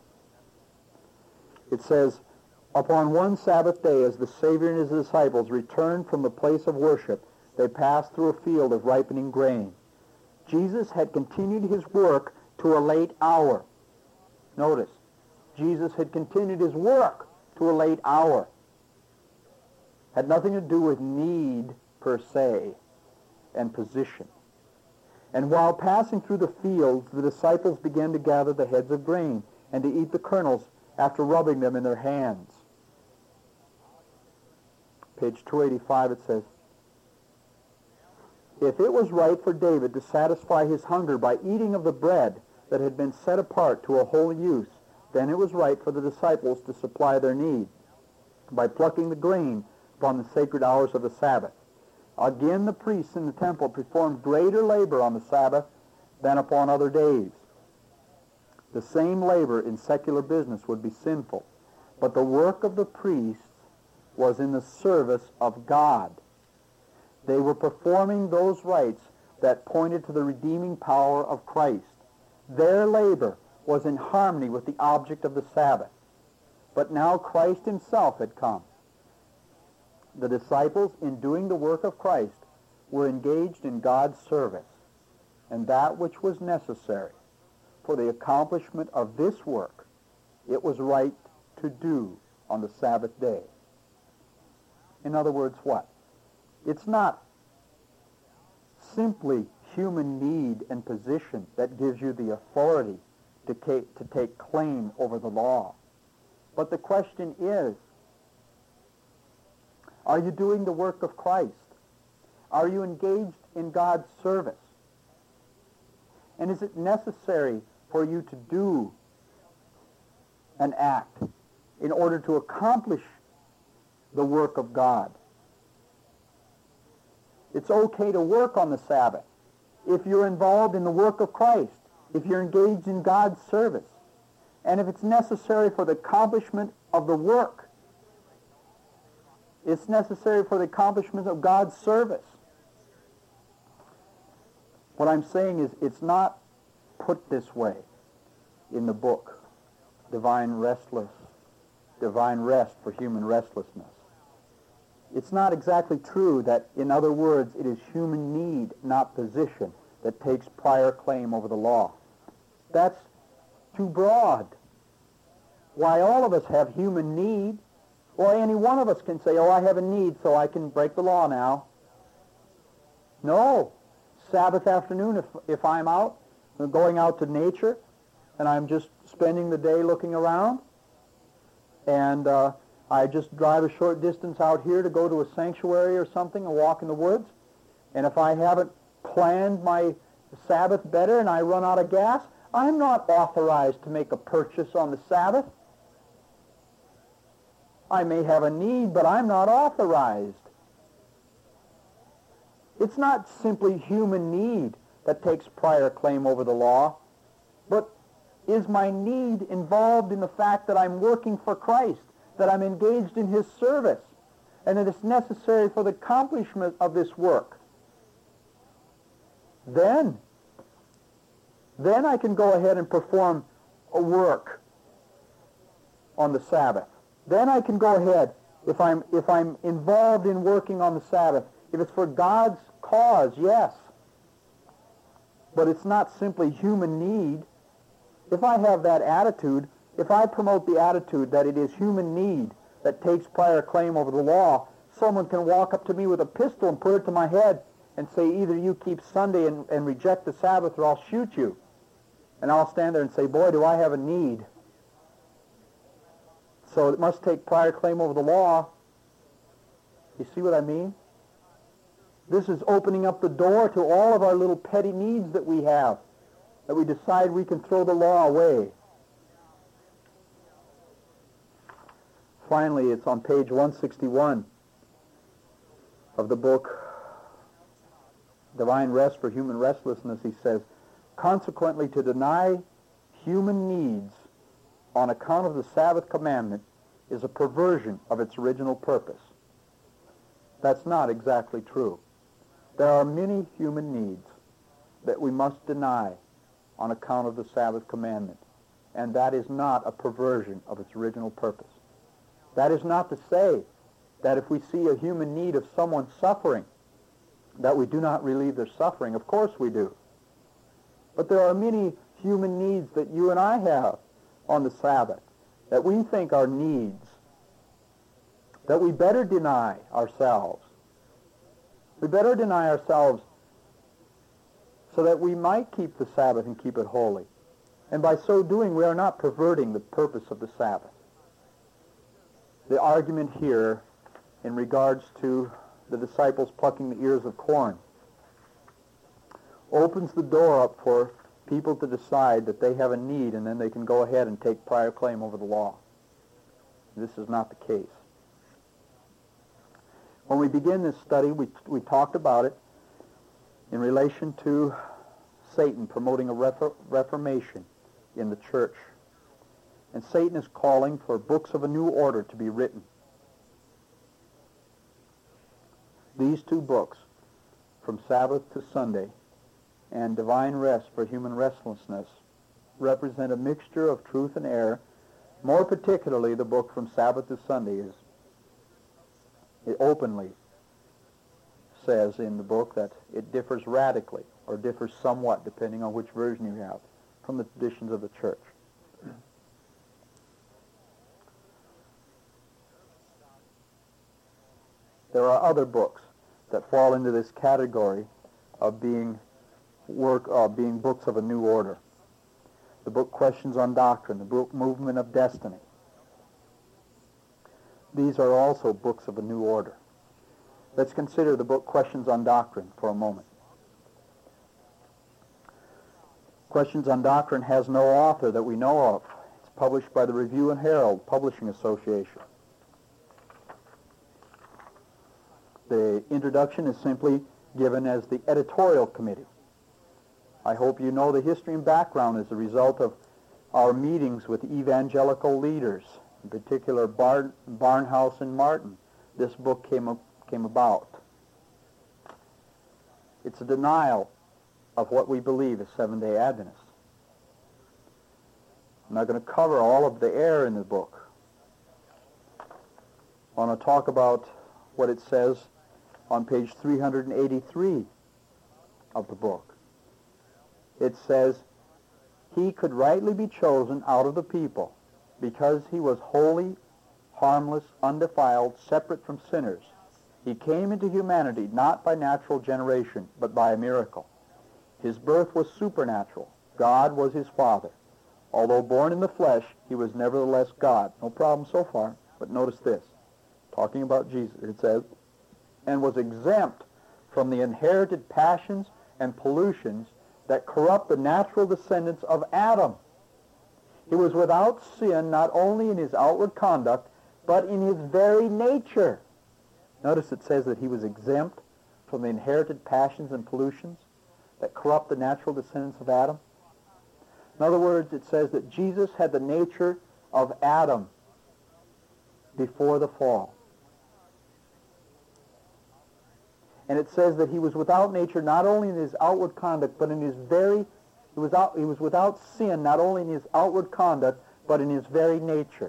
It says, upon one Sabbath day, as the Savior and his disciples returned from the place of worship, they passed through a field of ripening grain. Jesus had continued his work to a late hour. Notice, Jesus had continued his work to a late hour. Had nothing to do with need per se and position. And while passing through the fields, the disciples began to gather the heads of grain and to eat the kernels after rubbing them in their hands. Page two eighty-five, it says, if it was right for David to satisfy his hunger by eating of the bread that had been set apart to a holy use, then it was right for the disciples to supply their need by plucking the grain upon the sacred hours of the Sabbath. Again, the priests in the temple performed greater labor on the Sabbath than upon other days. The same labor in secular business would be sinful, but the work of the priests was in the service of God. They were performing those rites that pointed to the redeeming power of Christ. Their labor was in harmony with the object of the Sabbath. But now Christ himself had come. The disciples, in doing the work of Christ, were engaged in God's service, and that which was necessary for the accomplishment of this work, it was right to do on the Sabbath day. In other words, what? It's not simply human need and position that gives you the authority to take, to take claim over the law. But the question is, are you doing the work of Christ? Are you engaged in God's service? And is it necessary for you to do an act in order to accomplish the work of God? It's okay to work on the Sabbath if you're involved in the work of Christ, if you're engaged in God's service, and if it's necessary for the accomplishment of the work. It's necessary for the accomplishment of God's service. What I'm saying is, it's not put this way in the book, Divine Restless, Divine Rest for Human Restlessness. It's not exactly true that, in other words, it is human need, not position, that takes prior claim over the law. That's too broad. Why, all of us have human need. Or any one of us can say, oh, I have a need, so I can break the law now. No. Sabbath afternoon, if, if I'm out, going out to nature, and I'm just spending the day looking around, and uh, I just drive a short distance out here to go to a sanctuary or something, and walk in the woods, and if I haven't planned my Sabbath better and I run out of gas, I'm not authorized to make a purchase on the Sabbath. I may have a need, but I'm not authorized. It's not simply human need that takes prior claim over the law, but is my need involved in the fact that I'm working for Christ, that I'm engaged in his service, and that it's necessary for the accomplishment of this work? Then, then I can go ahead and perform a work on the Sabbath. Then I can go ahead, if I'm, if I'm involved in working on the Sabbath, if it's for God's cause, yes. But it's not simply human need. If I have that attitude, if I promote the attitude that it is human need that takes prior claim over the law, someone can walk up to me with a pistol and put it to my head and say, either you keep Sunday and, and reject the Sabbath, or I'll shoot you. And I'll stand there and say, boy, do I have a need. So it must take prior claim over the law. You see what I mean? This is opening up the door to all of our little petty needs that we have, that we decide we can throw the law away. Finally, it's on page one sixty-one of the book Divine Rest for Human Restlessness. He says, consequently, to deny human needs on account of the Sabbath commandment is a perversion of its original purpose. That's not exactly true. There are many human needs that we must deny on account of the Sabbath commandment, and that is not a perversion of its original purpose. That is not to say that if we see a human need of someone suffering, that we do not relieve their suffering. Of course we do. But there are many human needs that you and I have on the Sabbath that we think are needs that we better deny ourselves. We better deny ourselves so that we might keep the Sabbath and keep it holy. And by so doing, we are not perverting the purpose of the Sabbath. The argument here in regards to the disciples plucking the ears of corn opens the door up for people to decide that they have a need, and then they can go ahead and take prior claim over the law. This is not the case. When we begin this study, we, we talked about it in relation to Satan promoting a refor- reformation in the church. And Satan is calling for books of a new order to be written. These two books, From Sabbath to Sunday and Divine Rest for Human Restlessness, represent a mixture of truth and error. More particularly, the book From Sabbath to Sunday is it openly says in the book that it differs radically, or differs somewhat, depending on which version you have, from the traditions of the church. There are other books that fall into this category of being work, uh, being books of a new order. The book Questions on Doctrine, the book Movement of Destiny. These are also books of a new order. Let's consider the book Questions on Doctrine for a moment. Questions on Doctrine has no author that we know of. It's published by the Review and Herald Publishing Association. The introduction is simply given as the editorial committee. I hope you know the history and background as a result of our meetings with evangelical leaders, in particular Bar- Barnhouse and Martin. This book came, up, came about. It's a denial of what we believe as Seventh-day Adventists. I'm not going to cover all of the error in the book. I want to talk about what it says on page three hundred eighty-three of the book. It says, he could rightly be chosen out of the people because he was holy, harmless, undefiled, separate from sinners. He came into humanity not by natural generation, but by a miracle. His birth was supernatural. God was his father. Although born in the flesh, he was nevertheless God. No problem so far, but notice this. Talking about Jesus, it says, and was exempt from the inherited passions and pollutions that corrupt the natural descendants of Adam. He was without sin not only in his outward conduct, but in his very nature. Notice it says that he was exempt from the inherited passions and pollutions that corrupt the natural descendants of Adam. In other words, it says that Jesus had the nature of Adam before the fall. And it says that he was without nature not only in his outward conduct, but in his very, he was, out, he was without sin not only in his outward conduct, but in his very nature.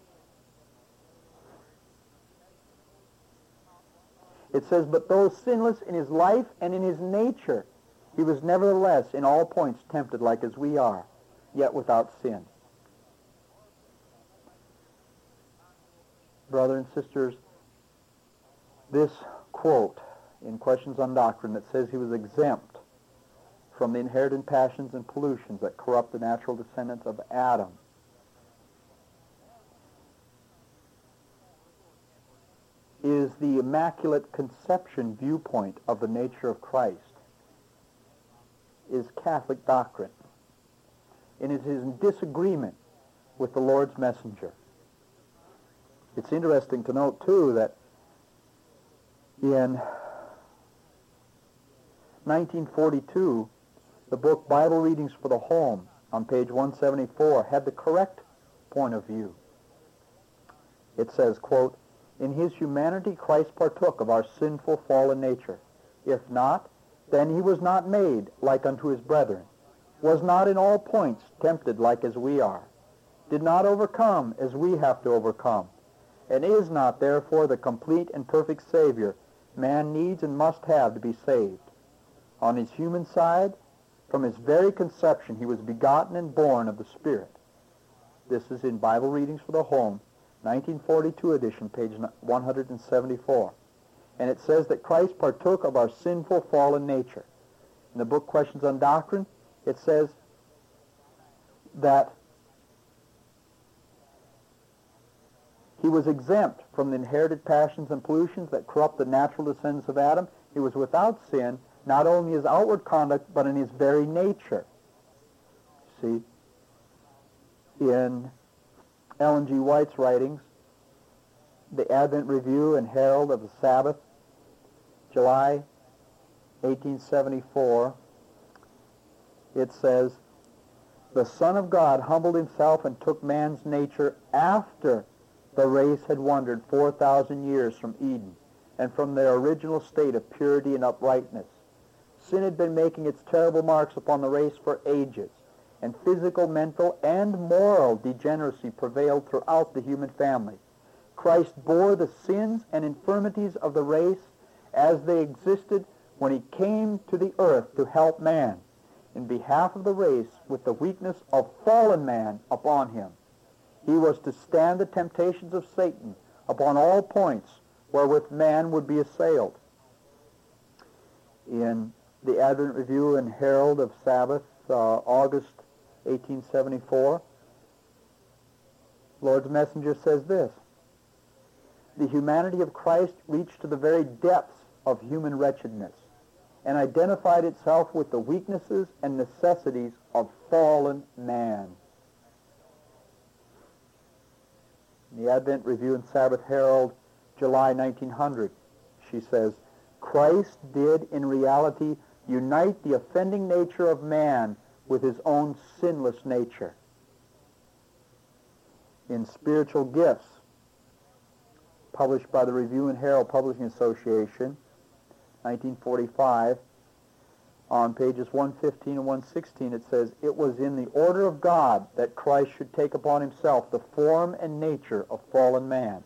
It says, but though sinless in his life and in his nature, he was nevertheless in all points tempted like as we are, yet without sin. Brothers and sisters, this quote in Questions on Doctrine that says he was exempt from the inherited passions and pollutions that corrupt the natural descendants of Adam is the Immaculate Conception viewpoint of the nature of Christ, is Catholic doctrine, and it is in disagreement with the Lord's messenger. It's interesting to note, too, that in nineteen forty-two, the book Bible Readings for the Home, on page one seventy-four, had the correct point of view. It says, quote, In his humanity, Christ partook of our sinful fallen nature. If not, then he was not made like unto his brethren, was not in all points tempted like as we are, did not overcome as we have to overcome, and is not therefore the complete and perfect Savior man needs and must have to be saved. On his human side, from his very conception, he was begotten and born of the Spirit. This is in Bible Readings for the Home, nineteen forty-two edition, page one hundred seventy-four. And it says that Christ partook of our sinful fallen nature. In the book Questions on Doctrine, it says that he was exempt from the inherited passions and pollutions that corrupt the natural descendants of Adam. He was without sin, not only in his outward conduct, but in his very nature. See, in Ellen G. White's writings, the Advent Review and Herald of the Sabbath, July eighteen seventy-four, it says, "The Son of God humbled himself and took man's nature after the race had wandered four thousand years from Eden and from their original state of purity and uprightness. Sin had been making its terrible marks upon the race for ages, and physical, mental, and moral degeneracy prevailed throughout the human family. Christ bore the sins and infirmities of the race as they existed when he came to the earth to help man, in behalf of the race with the weakness of fallen man upon him. He was to stand the temptations of Satan upon all points wherewith man would be assailed." In the Advent Review and Herald of Sabbath, uh, August eighteen seventy-four, Lord's Messenger says this, "The humanity of Christ reached to the very depths of human wretchedness and identified itself with the weaknesses and necessities of fallen man." In the Advent Review and Sabbath Herald, July nineteen hundred, she says, "Christ did in reality unite the offending nature of man with his own sinless nature." In Spiritual Gifts, published by the Review and Herald Publishing Association, nineteen forty-five, on pages one fifteen and one sixteen, it says, "It was in the order of God that Christ should take upon himself the form and nature of fallen man."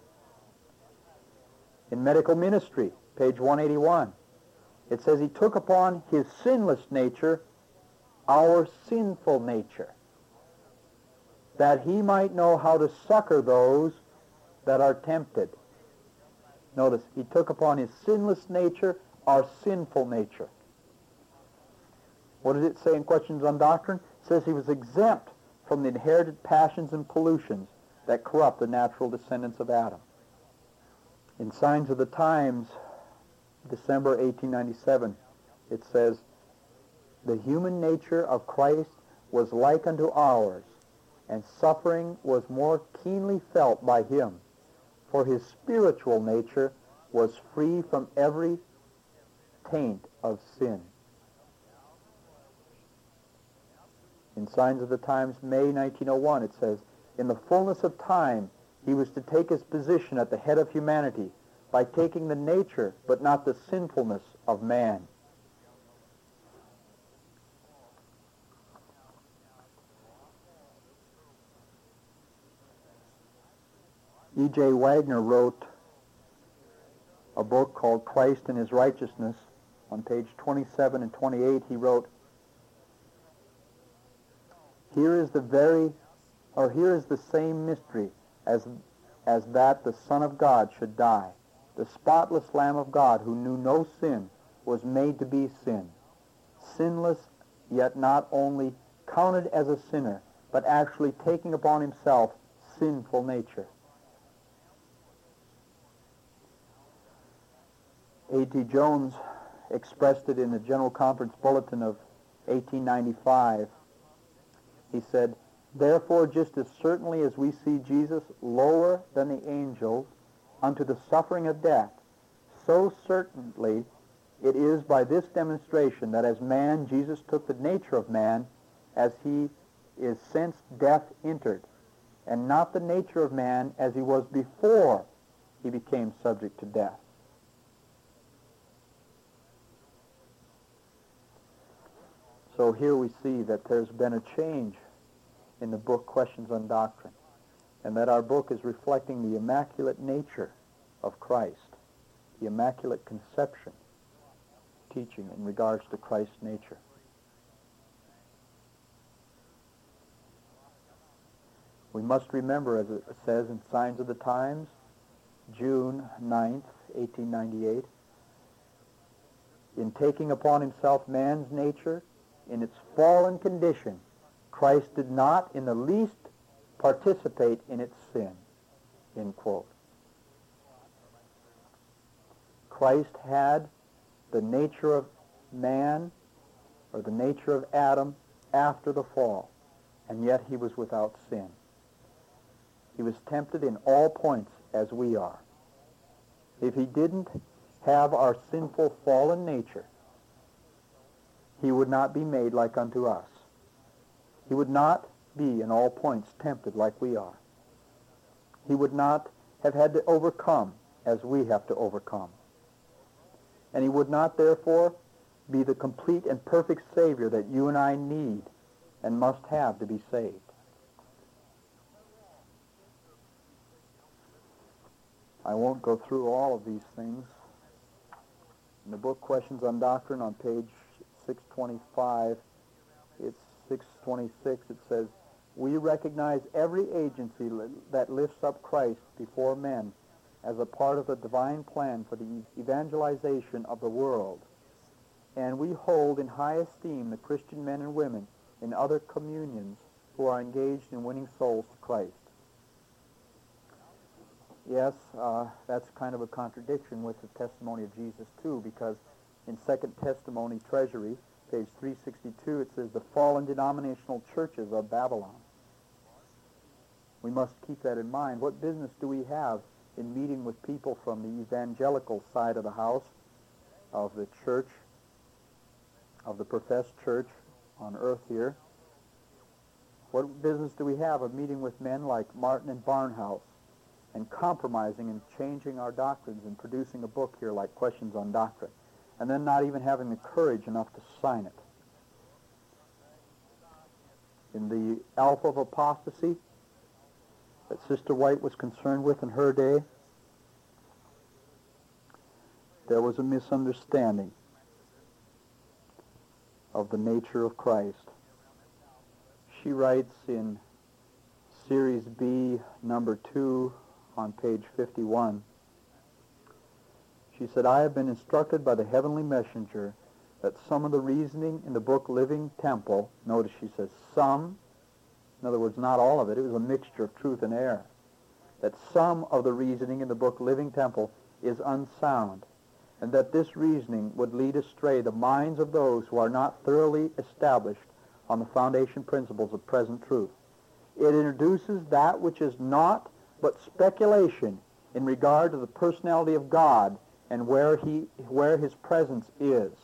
In Medical Ministry, page one eighty-one, it says he took upon his sinless nature our sinful nature, that he might know how to succor those that are tempted. Notice, he took upon his sinless nature our sinful nature. What does it say in Questions on Doctrine? It says he was exempt from the inherited passions and pollutions that corrupt the natural descendants of Adam. In Signs of the Times, December eighteen ninety-seven, it says, "The human nature of Christ was like unto ours, and suffering was more keenly felt by him, for his spiritual nature was free from every taint of sin." In Signs of the Times, May nineteen oh one, it says, "In the fullness of time, he was to take his position at the head of humanity by taking the nature, but not the sinfulness of man." E J Wagner wrote a book called Christ and His Righteousness. On page twenty-seven and twenty-eight, he wrote, "Here is the very, or here is the same mystery as, as that the Son of God should die. The spotless Lamb of God, who knew no sin, was made to be sin. Sinless, yet not only counted as a sinner, but actually taking upon himself sinful nature." A T Jones expressed it in the General Conference Bulletin of eighteen ninety-five. He said, "Therefore, just as certainly as we see Jesus lower than the angels unto the suffering of death, so certainly it is by this demonstration that as man Jesus took the nature of man as he is since death entered, and not the nature of man as he was before he became subject to death. So here we see that there's been a change in the book Questions on Doctrine, and that our book is reflecting the immaculate nature of Christ, the immaculate conception teaching in regards to Christ's nature. We must remember, as it says in Signs of the Times, June ninth, eighteen ninety-eight, in taking upon himself man's nature in its fallen condition, Christ did not in the least participate in its sin, end quote. Christ had the nature of man, or the nature of Adam, after the fall, and yet he was without sin. He was tempted in all points as we are. If he didn't have our sinful fallen nature, he would not be made like unto us. He would not be in all points tempted like we are. He would not have had to overcome as we have to overcome. And he would not, therefore, be the complete and perfect Savior that you and I need and must have to be saved. I won't go through all of these things. In the book Questions on Doctrine on page six twenty-five, it's six twenty-six, it says, we recognize every agency that lifts up Christ before men as a part of the divine plan for the evangelization of the world. And we hold in high esteem the Christian men and women in other communions who are engaged in winning souls to Christ. Yes, uh, that's kind of a contradiction with the testimony of Jesus too, because in Second Testimony Treasury, page three sixty-two, it says, the fallen denominational churches of Babylon. We must keep that in mind. What business do we have in meeting with people from the evangelical side of the house, of the church, of the professed church on earth here? What business do we have of meeting with men like Martin and Barnhouse and compromising and changing our doctrines and producing a book here like Questions on Doctrine, and then not even having the courage enough to sign it? In the Alpha of Apostasy that Sister White was concerned with in her day, there was a misunderstanding of the nature of Christ. She writes in Series B, number two, on page fifty-one, she said, I have been instructed by the heavenly messenger that some of the reasoning in the book Living Temple, notice she says some, in other words, not all of it, it was a mixture of truth and error, that some of the reasoning in the book Living Temple is unsound, and that this reasoning would lead astray the minds of those who are not thoroughly established on the foundation principles of present truth. It introduces that which is not but speculation in regard to the personality of God and where he, where his presence is.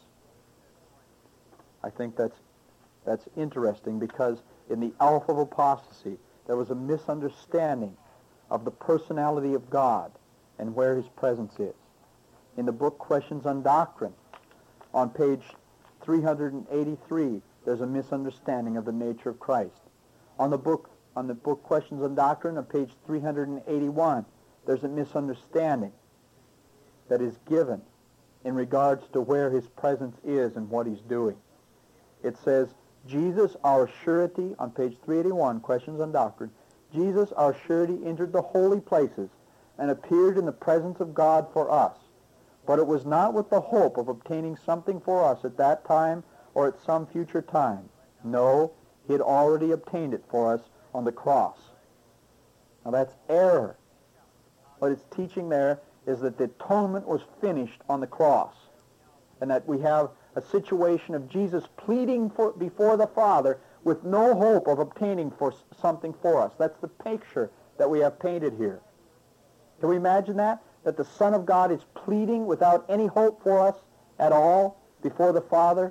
I think that's, that's interesting, because in the Alpha of Apostasy, there was a misunderstanding of the personality of God and where his presence is. In the book Questions on Doctrine, on page three eighty-three, there's a misunderstanding of the nature of Christ. On the book, on the book Questions on Doctrine, on page three eighty-one, there's a misunderstanding that is given in regards to where his presence is and what he's doing. It says, Jesus, our surety, on page three eighty-one, Questions on Doctrine, Jesus, our surety, entered the holy places and appeared in the presence of God for us. But it was not with the hope of obtaining something for us at that time or at some future time. No, he had already obtained it for us on the cross. Now that's error. What it's teaching there is that the atonement was finished on the cross, and that we have a situation of Jesus pleading for, before the Father with no hope of obtaining for something for us. That's the picture that we have painted here. Can we imagine that? That the Son of God is pleading without any hope for us at all before the Father?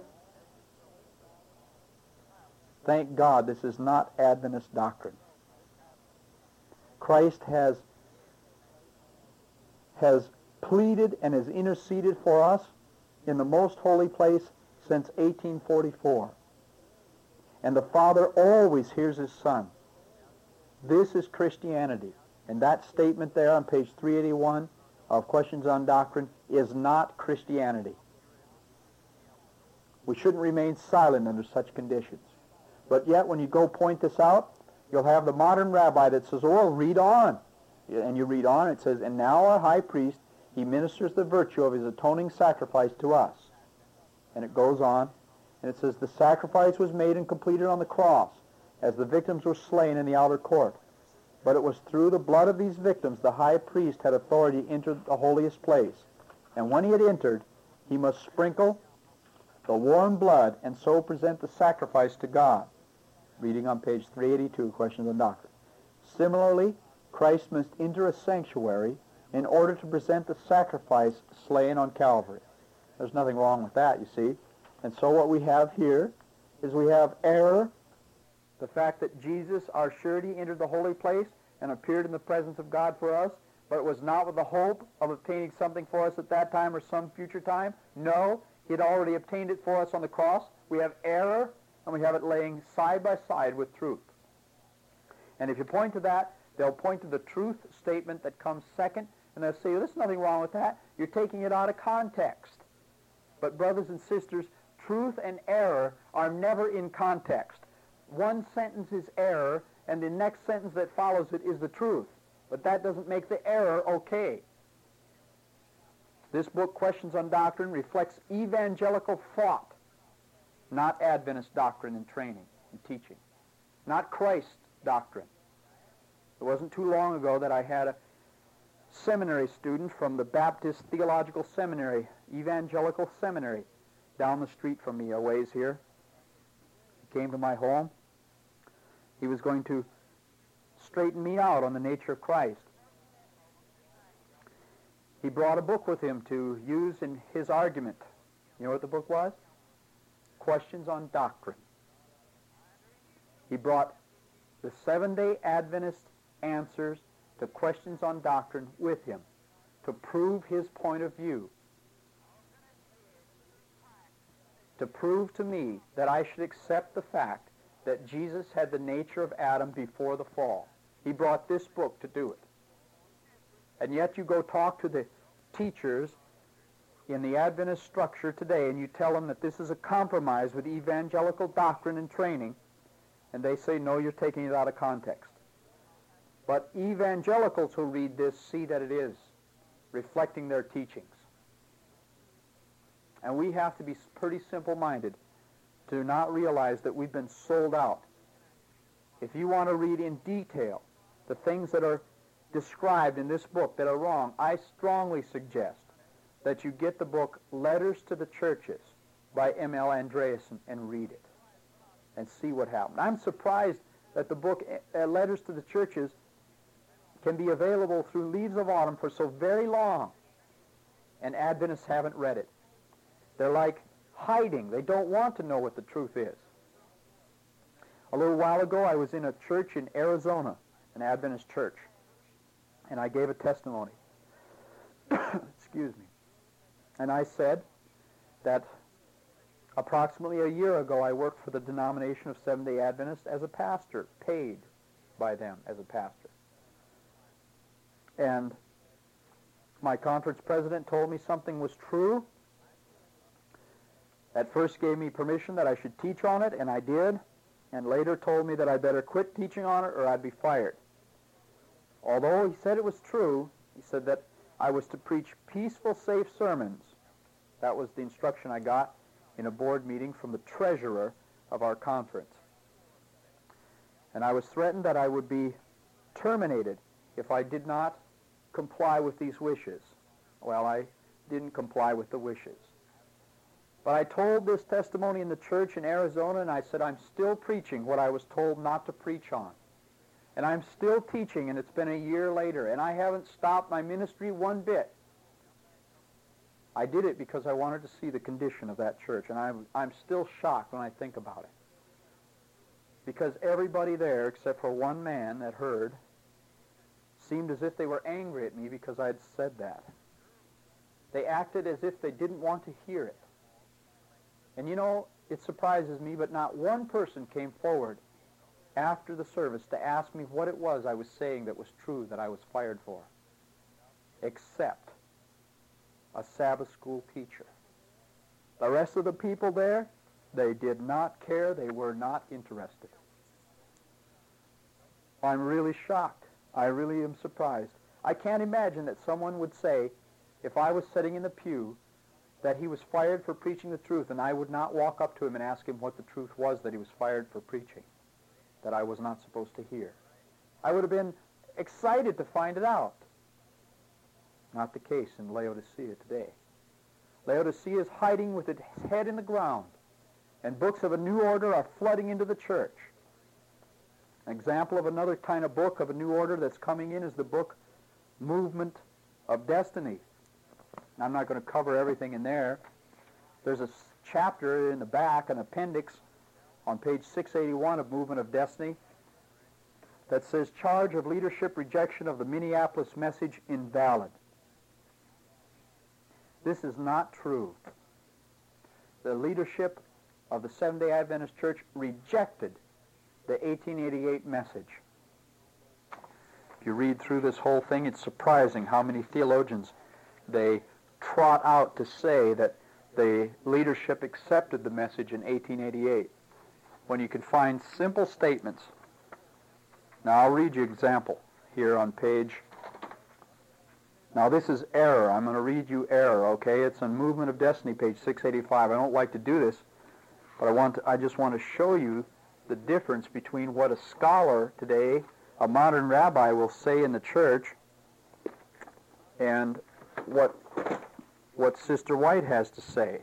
Thank God this is not Adventist doctrine. Christ has has pleaded and has interceded for us in the most holy place since eighteen forty-four. And the Father always hears his Son. This is Christianity. And that statement there on page three eighty-one of Questions on Doctrine is not Christianity. We shouldn't remain silent under such conditions. But yet, when you go point this out, you'll have the modern rabbi that says, oh, read on. And you read on, it says, and now our high priest, he ministers the virtue of his atoning sacrifice to us. And it goes on, and it says, the sacrifice was made and completed on the cross, as the victims were slain in the outer court. But it was through the blood of these victims the high priest had authority to enter the holiest place. And when he had entered, he must sprinkle the warm blood and so present the sacrifice to God. Reading on page three eighty-two, Questions on Doctrine. Similarly, Christ must enter a sanctuary in order to present the sacrifice slain on Calvary. There's nothing wrong with that, you see. And so what we have here is we have error, the fact that Jesus, our surety, entered the holy place and appeared in the presence of God for us, but it was not with the hope of obtaining something for us at that time or some future time. No, he had already obtained it for us on the cross. We have error, and we have it laying side by side with truth. And if you point to that, they'll point to the truth statement that comes second, and they'll say, well, there's nothing wrong with that. You're taking it out of context. But brothers and sisters, truth and error are never in context. One sentence is error, and the next sentence that follows it is the truth. But that doesn't make the error okay. This book, Questions on Doctrine, reflects evangelical thought, not Adventist doctrine and training and teaching, not Christ doctrine. It wasn't too long ago that I had a seminary student from the Baptist Theological Seminary, Evangelical Seminary, down the street from me a ways here. He came to my home. He was going to straighten me out on the nature of Christ. He brought a book with him to use in his argument. You know what the book was? Questions on Doctrine. He brought the Seventh-day Adventist answers to Questions on Doctrine with him to prove his point of view, to prove to me that I should accept the fact that Jesus had the nature of Adam before the fall. He brought this book to do it. And yet you go talk to the teachers in the Adventist structure today and you tell them that this is a compromise with evangelical doctrine and training, and they say, no, you're taking it out of context. But evangelicals who read this see that it is reflecting their teachings. And we have to be pretty simple-minded to not realize that we've been sold out. If you want to read in detail the things that are described in this book that are wrong, I strongly suggest that you get the book Letters to the Churches by M L Andreasen and read it and see what happened. I'm surprised that the book uh, Letters to the Churches can be available through Leaves of Autumn for so very long, and Adventists haven't read it. They're like hiding. They don't want to know what the truth is. A little while ago, I was in a church in Arizona, an Adventist church, and I gave a testimony. Excuse me. And I said that approximately a year ago, I worked for the denomination of Seventh-day Adventists as a pastor, paid by them as a pastor. And my conference president told me something was true. At first gave me permission that I should teach on it, and I did, and later told me that I better quit teaching on it or I'd be fired. Although he said it was true, he said that I was to preach peaceful, safe sermons. That was the instruction I got in a board meeting from the treasurer of our conference. And I was threatened that I would be terminated if I did not comply with these wishes. Well, I didn't comply with the wishes. But I told this testimony in the church in Arizona, and I said, I'm still preaching what I was told not to preach on. And I'm still teaching, and it's been a year later, and I haven't stopped my ministry one bit. I did it because I wanted to see the condition of that church, and I'm, I'm still shocked when I think about it. Because everybody there, except for one man that heard, seemed as if they were angry at me because I had said that. They acted as if they didn't want to hear it. And you know, it surprises me, but not one person came forward after the service to ask me what it was I was saying that was true that I was fired for, except a Sabbath school teacher. The rest of the people there, they did not care. They were not interested. I'm really shocked. I really am surprised. I can't imagine that someone would say, if I was sitting in the pew, that he was fired for preaching the truth, and I would not walk up to him and ask him what the truth was that he was fired for preaching, that I was not supposed to hear. I would have been excited to find it out. Not the case in Laodicea today. Laodicea is hiding with its head in the ground, and books of a new order are flooding into the church. An example of another kind of book of a new order that's coming in is the book Movement of Destiny. I'm not going to cover everything in there. There's a chapter in the back, an appendix, on page six eighty-one of Movement of Destiny that says, Charge of Leadership Rejection of the Minneapolis Message Invalid. This is not true. The leadership of the Seventh-day Adventist Church rejected the eighteen eighty-eight message. If you read through this whole thing, it's surprising how many theologians they trot out to say that the leadership accepted the message in eighteen eighty-eight, when you can find simple statements. Now, I'll read you an example here on page... Now, this is error. I'm going to read you error, okay? It's on Movement of Destiny, page six eighty-five. I don't like to do this, but I want to, I just want to show you the difference between what a scholar today, a modern rabbi, will say in the church, and what what Sister White has to say.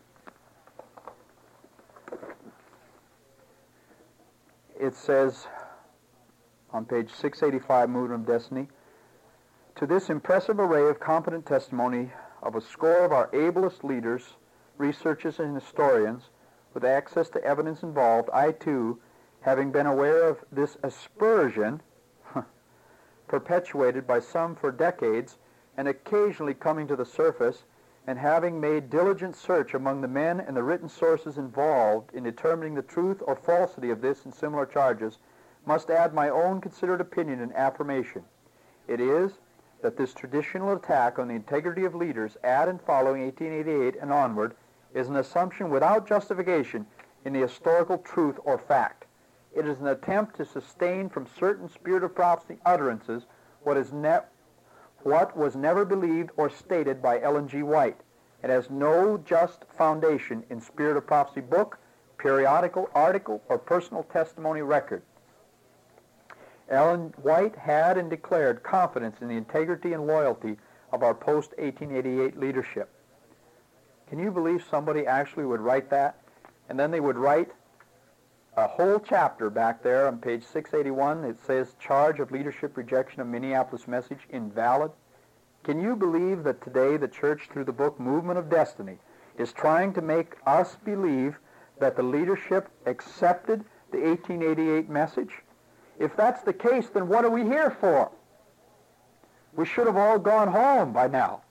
It says on page six eighty-five, Movement of Destiny, to this impressive array of competent testimony of a score of our ablest leaders, researchers, and historians, with access to evidence involved, I too, having been aware of this aspersion perpetuated by some for decades, and occasionally coming to the surface, and having made diligent search among the men and the written sources involved in determining the truth or falsity of this and similar charges, must add my own considered opinion and affirmation. It is that this traditional attack on the integrity of leaders at and following eighteen eighty-eight and onward is an assumption without justification in the historical truth or fact. It is an attempt to sustain from certain spirit of prophecy utterances what is ne- what was never believed or stated by Ellen G. White. It has no just foundation in spirit of prophecy book, periodical, article, or personal testimony record. Ellen White had and declared confidence in the integrity and loyalty of our post eighteen eighty-eight leadership. Can you believe somebody actually would write that? And then they would write a whole chapter back there on page six eighty-one. It says, Charge of Leadership Rejection of Minneapolis Message Invalid. Can you believe that today the church, through the book Movement of Destiny, is trying to make us believe that the leadership accepted the eighteen eighty-eight message? If that's the case, then what are we here for? We should have all gone home by now.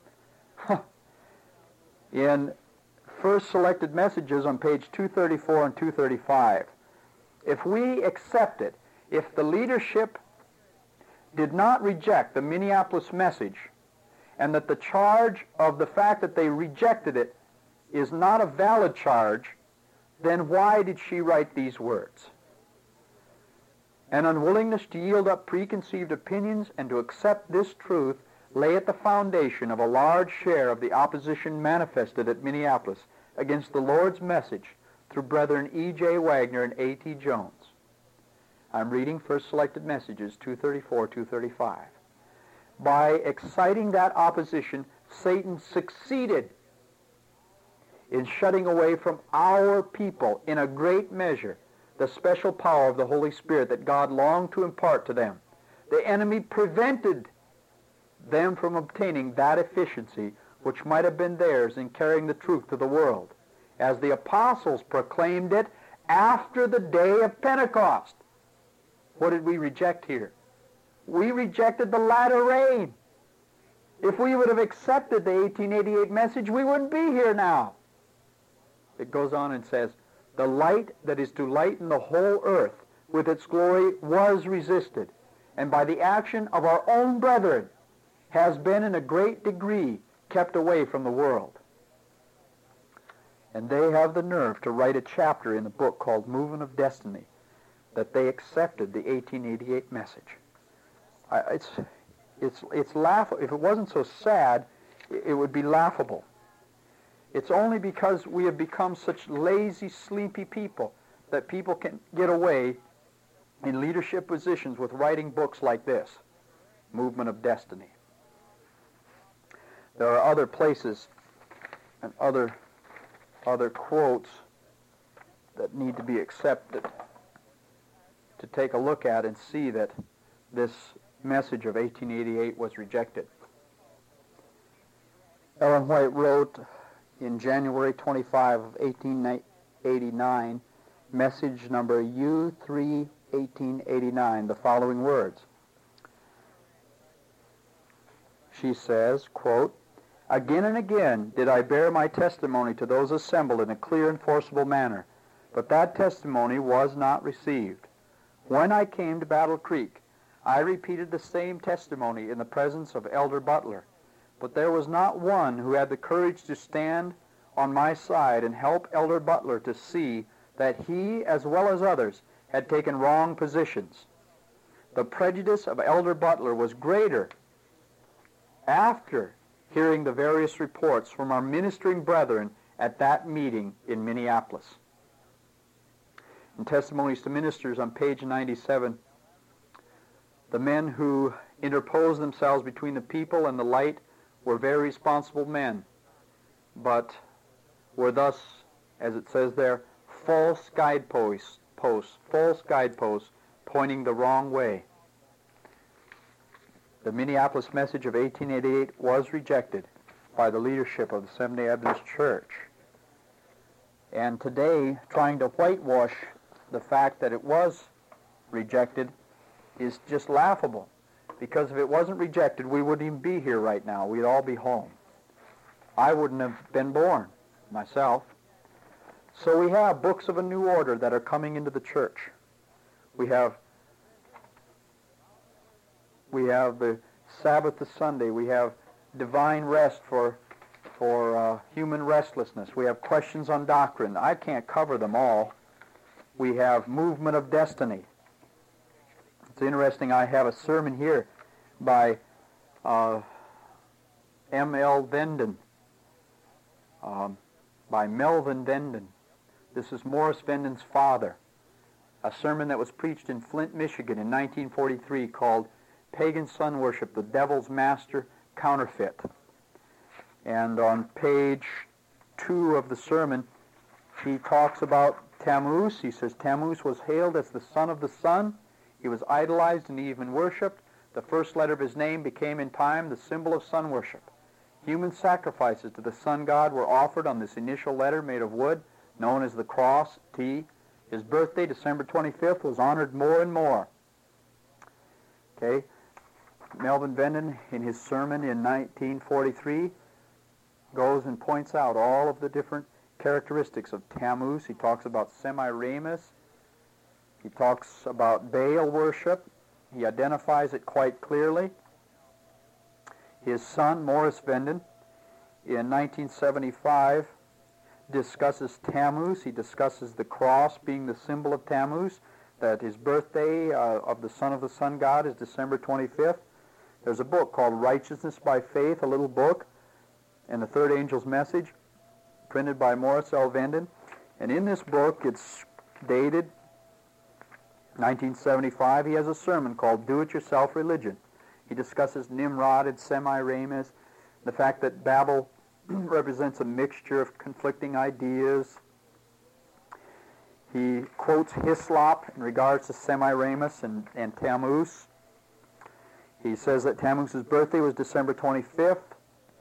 In First Selected Messages on page two thirty-four and two thirty-five, if we accepted, if the leadership did not reject the Minneapolis message, and that the charge of the fact that they rejected it is not a valid charge, then why did she write these words? An unwillingness to yield up preconceived opinions and to accept this truth lay at the foundation of a large share of the opposition manifested at Minneapolis against the Lord's message through Brethren E J Wagner and A T Jones. I'm reading First Selected Messages, two thirty-four, two thirty-five. By exciting that opposition, Satan succeeded in shutting away from our people, in a great measure, the special power of the Holy Spirit that God longed to impart to them. The enemy prevented them from obtaining that efficiency which might have been theirs in carrying the truth to the world, as the apostles proclaimed it after the day of Pentecost. What did we reject here? We rejected the latter rain. If we would have accepted the eighteen eighty-eight message, we wouldn't be here now. It goes on and says, the light that is to lighten the whole earth with its glory was resisted, and by the action of our own brethren has been in a great degree kept away from the world. And they have the nerve to write a chapter in the book called Movement of Destiny, that they accepted the eighteen eighty-eight message. I, it's, it's, it's laughable. If it wasn't so sad, it, it would be laughable. It's only because we have become such lazy, sleepy people that people can get away in leadership positions with writing books like this, Movement of Destiny. There are other places and other, other quotes that need to be accepted to take a look at and see that this message of eighteen eighty-eight was rejected. Ellen White wrote in January twenty-fifth of eighteen eighty-nine, message number U three eighteen eighty-nine, the following words. She says, quote, "Again and again did I bear my testimony to those assembled in a clear and forcible manner, but that testimony was not received. When I came to Battle Creek, I repeated the same testimony in the presence of Elder Butler, but there was not one who had the courage to stand on my side and help Elder Butler to see that he, as well as others, had taken wrong positions. The prejudice of Elder Butler was greater after hearing the various reports from our ministering brethren at that meeting in Minneapolis." In Testimonies to Ministers on page ninety-seven, the men who interposed themselves between the people and the light were very responsible men, but were thus, as it says there, false guideposts, posts, false guideposts pointing the wrong way. The Minneapolis message of eighteen eighty-eight was rejected by the leadership of the Seventh-day Adventist Church. And today, trying to whitewash the fact that it was rejected is just laughable, because if it wasn't rejected, we wouldn't even be here right now. We'd all be home. I wouldn't have been born myself. So we have books of a new order that are coming into the church. We have we have the Sabbath to Sunday. We have divine rest for for uh, human restlessness. We have questions on doctrine. I can't cover them all. We have Movement of Destiny. It's interesting, I have a sermon here by uh, M L Venden, um, by Melvin Venden. This is Morris Venden's father. A sermon that was preached in Flint, Michigan in nineteen forty-three called Pagan Sun Worship, the Devil's Master Counterfeit. And on page two of the sermon, he talks about Tammuz. He says, Tammuz was hailed as the son of the sun. He was idolized and even worshipped. The first letter of his name became in time the symbol of sun worship. Human sacrifices to the sun god were offered on this initial letter made of wood, known as the cross, T. His birthday, December twenty-fifth, was honored more and more. Okay, Melvin Venden, in his sermon in nineteen forty-three, goes and points out all of the different characteristics of Tammuz. He talks about Semiramis. He talks about Baal worship. He identifies it quite clearly. His son, Morris Venden, in nineteen seventy-five, discusses Tammuz. He discusses the cross being the symbol of Tammuz, that his birthday uh, of the son of the sun god is December twenty-fifth. There's a book called Righteousness by Faith, a little book, and the Third Angel's Message, printed by Morris L. Venden. And in this book, it's dated nineteen seventy-five. He has a sermon called Do-It-Yourself Religion. He discusses Nimrod and Semiramis, the fact that Babel represents a mixture of conflicting ideas. He quotes Hislop in regards to Semiramis and, and Tammuz. He says that Tammuz's birthday was December twenty-fifth.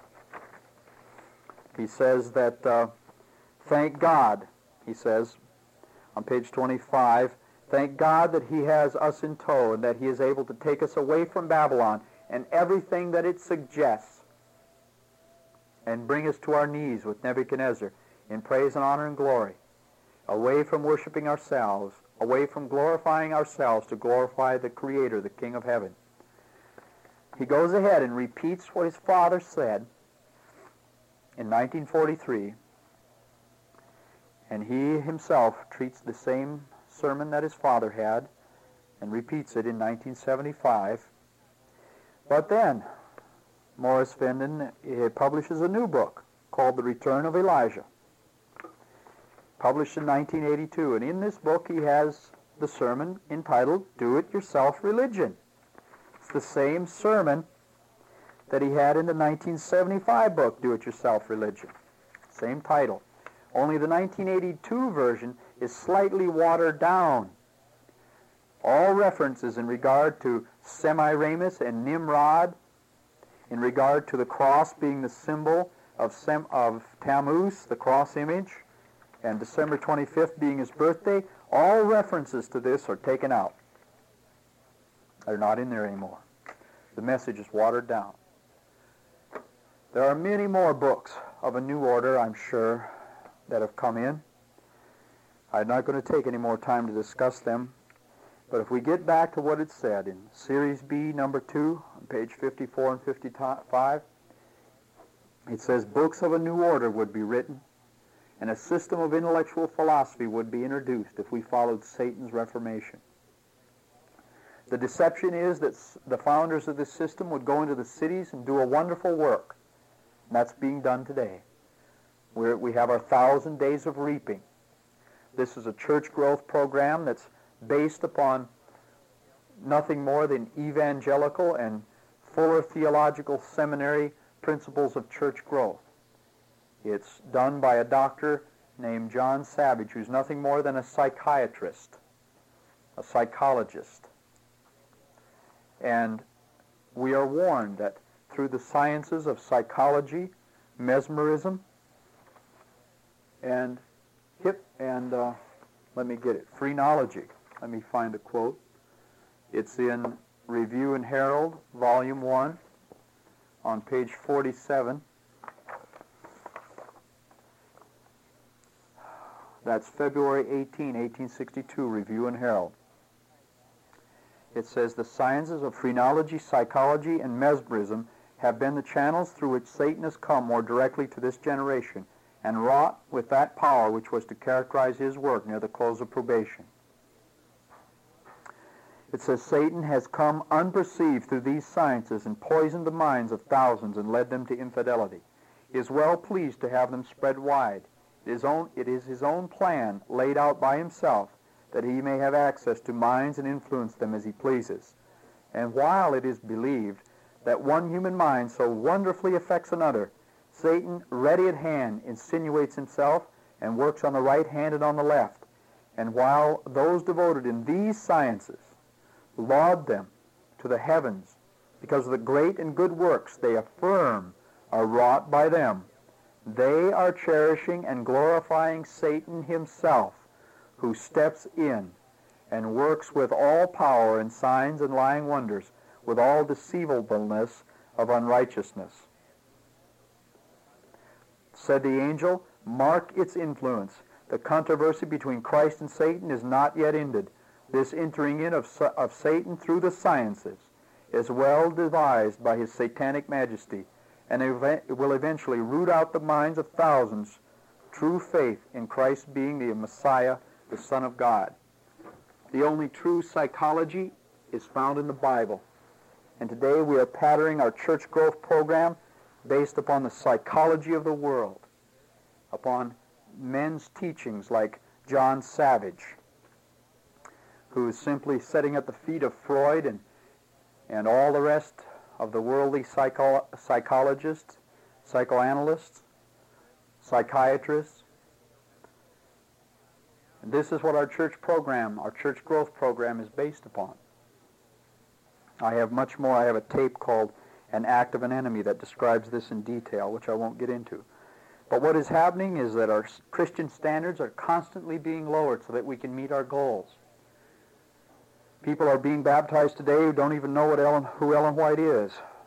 He says that, uh, thank God, he says, on page twenty-five, Thank God that he has us in tow and that he is able to take us away from Babylon and everything that it suggests and bring us to our knees with Nebuchadnezzar in praise and honor and glory, away from worshiping ourselves, away from glorifying ourselves to glorify the Creator, the King of heaven. He goes ahead and repeats what his father said in nineteen forty-three, and he himself treats the same sermon that his father had and repeats it in nineteen seventy-five. But then Morris Venden uh, publishes a new book called The Return of Elijah, published in nineteen eighty-two. And in this book he has the sermon entitled Do-It-Yourself Religion. It's the same sermon that he had in the nineteen seventy-five book, Do-It-Yourself Religion. Same title. Only the nineteen eighty-two version is slightly watered down. All references in regard to Semiramis and Nimrod, in regard to the cross being the symbol of, Sem- of Tammuz, the cross image, and December twenty-fifth being his birthday, all references to this are taken out. They're not in there anymore. The message is watered down. There are many more books of a new order, I'm sure, that have come in. I'm not going to take any more time to discuss them, but if we get back to what it said in Series B, number two, on page fifty-four and fifty-five, it says, books of a new order would be written, and a system of intellectual philosophy would be introduced if we followed Satan's reformation. The deception is that the founders of this system would go into the cities and do a wonderful work. And that's being done today. We're, we have our thousand days of reaping. This is a church growth program that's based upon nothing more than evangelical and Fuller Theological Seminary principles of church growth. It's done by a doctor named John Savage, who's nothing more than a psychiatrist, a psychologist. And we are warned that through the sciences of psychology, mesmerism, and hip and uh, let me get it, phrenology. Let me find a quote. It's in Review and Herald, Volume one, on page forty-seven. That's February eighteenth, eighteen sixty-two, Review and Herald. It says, the sciences of phrenology, psychology, and mesmerism have been the channels through which Satan has come more directly to this generation and wrought with that power which was to characterize his work near the close of probation. It says, Satan has come unperceived through these sciences and poisoned the minds of thousands and led them to infidelity. He is well pleased to have them spread wide. It is, own, it is his own plan, laid out by himself, that he may have access to minds and influence them as he pleases. And while it is believed that one human mind so wonderfully affects another, Satan, ready at hand, insinuates himself and works on the right hand and on the left. And while those devoted in these sciences laud them to the heavens because of the great and good works they affirm are wrought by them, they are cherishing and glorifying Satan himself, who steps in and works with all power and signs and lying wonders, with all deceivableness of unrighteousness. Said the angel, mark its influence. The controversy between Christ and Satan is not yet ended. This entering in of, of Satan through the sciences is well devised by his satanic majesty, and it will eventually root out the minds of thousands, true faith in Christ being the Messiah, the Son of God. The only true psychology is found in the Bible. And today we are patterning our church growth program based upon the psychology of the world, upon men's teachings like John Savage, who is simply sitting at the feet of Freud and, and all the rest of the worldly psycho- psychologists, psychoanalysts, psychiatrists. And this is what our church program, our church growth program, is based upon. I have much more. I have a tape called An Act of an Enemy that describes this in detail, which I won't get into. But what is happening is that our Christian standards are constantly being lowered so that we can meet our goals. People are being baptized today who don't even know what Ellen, who Ellen White is.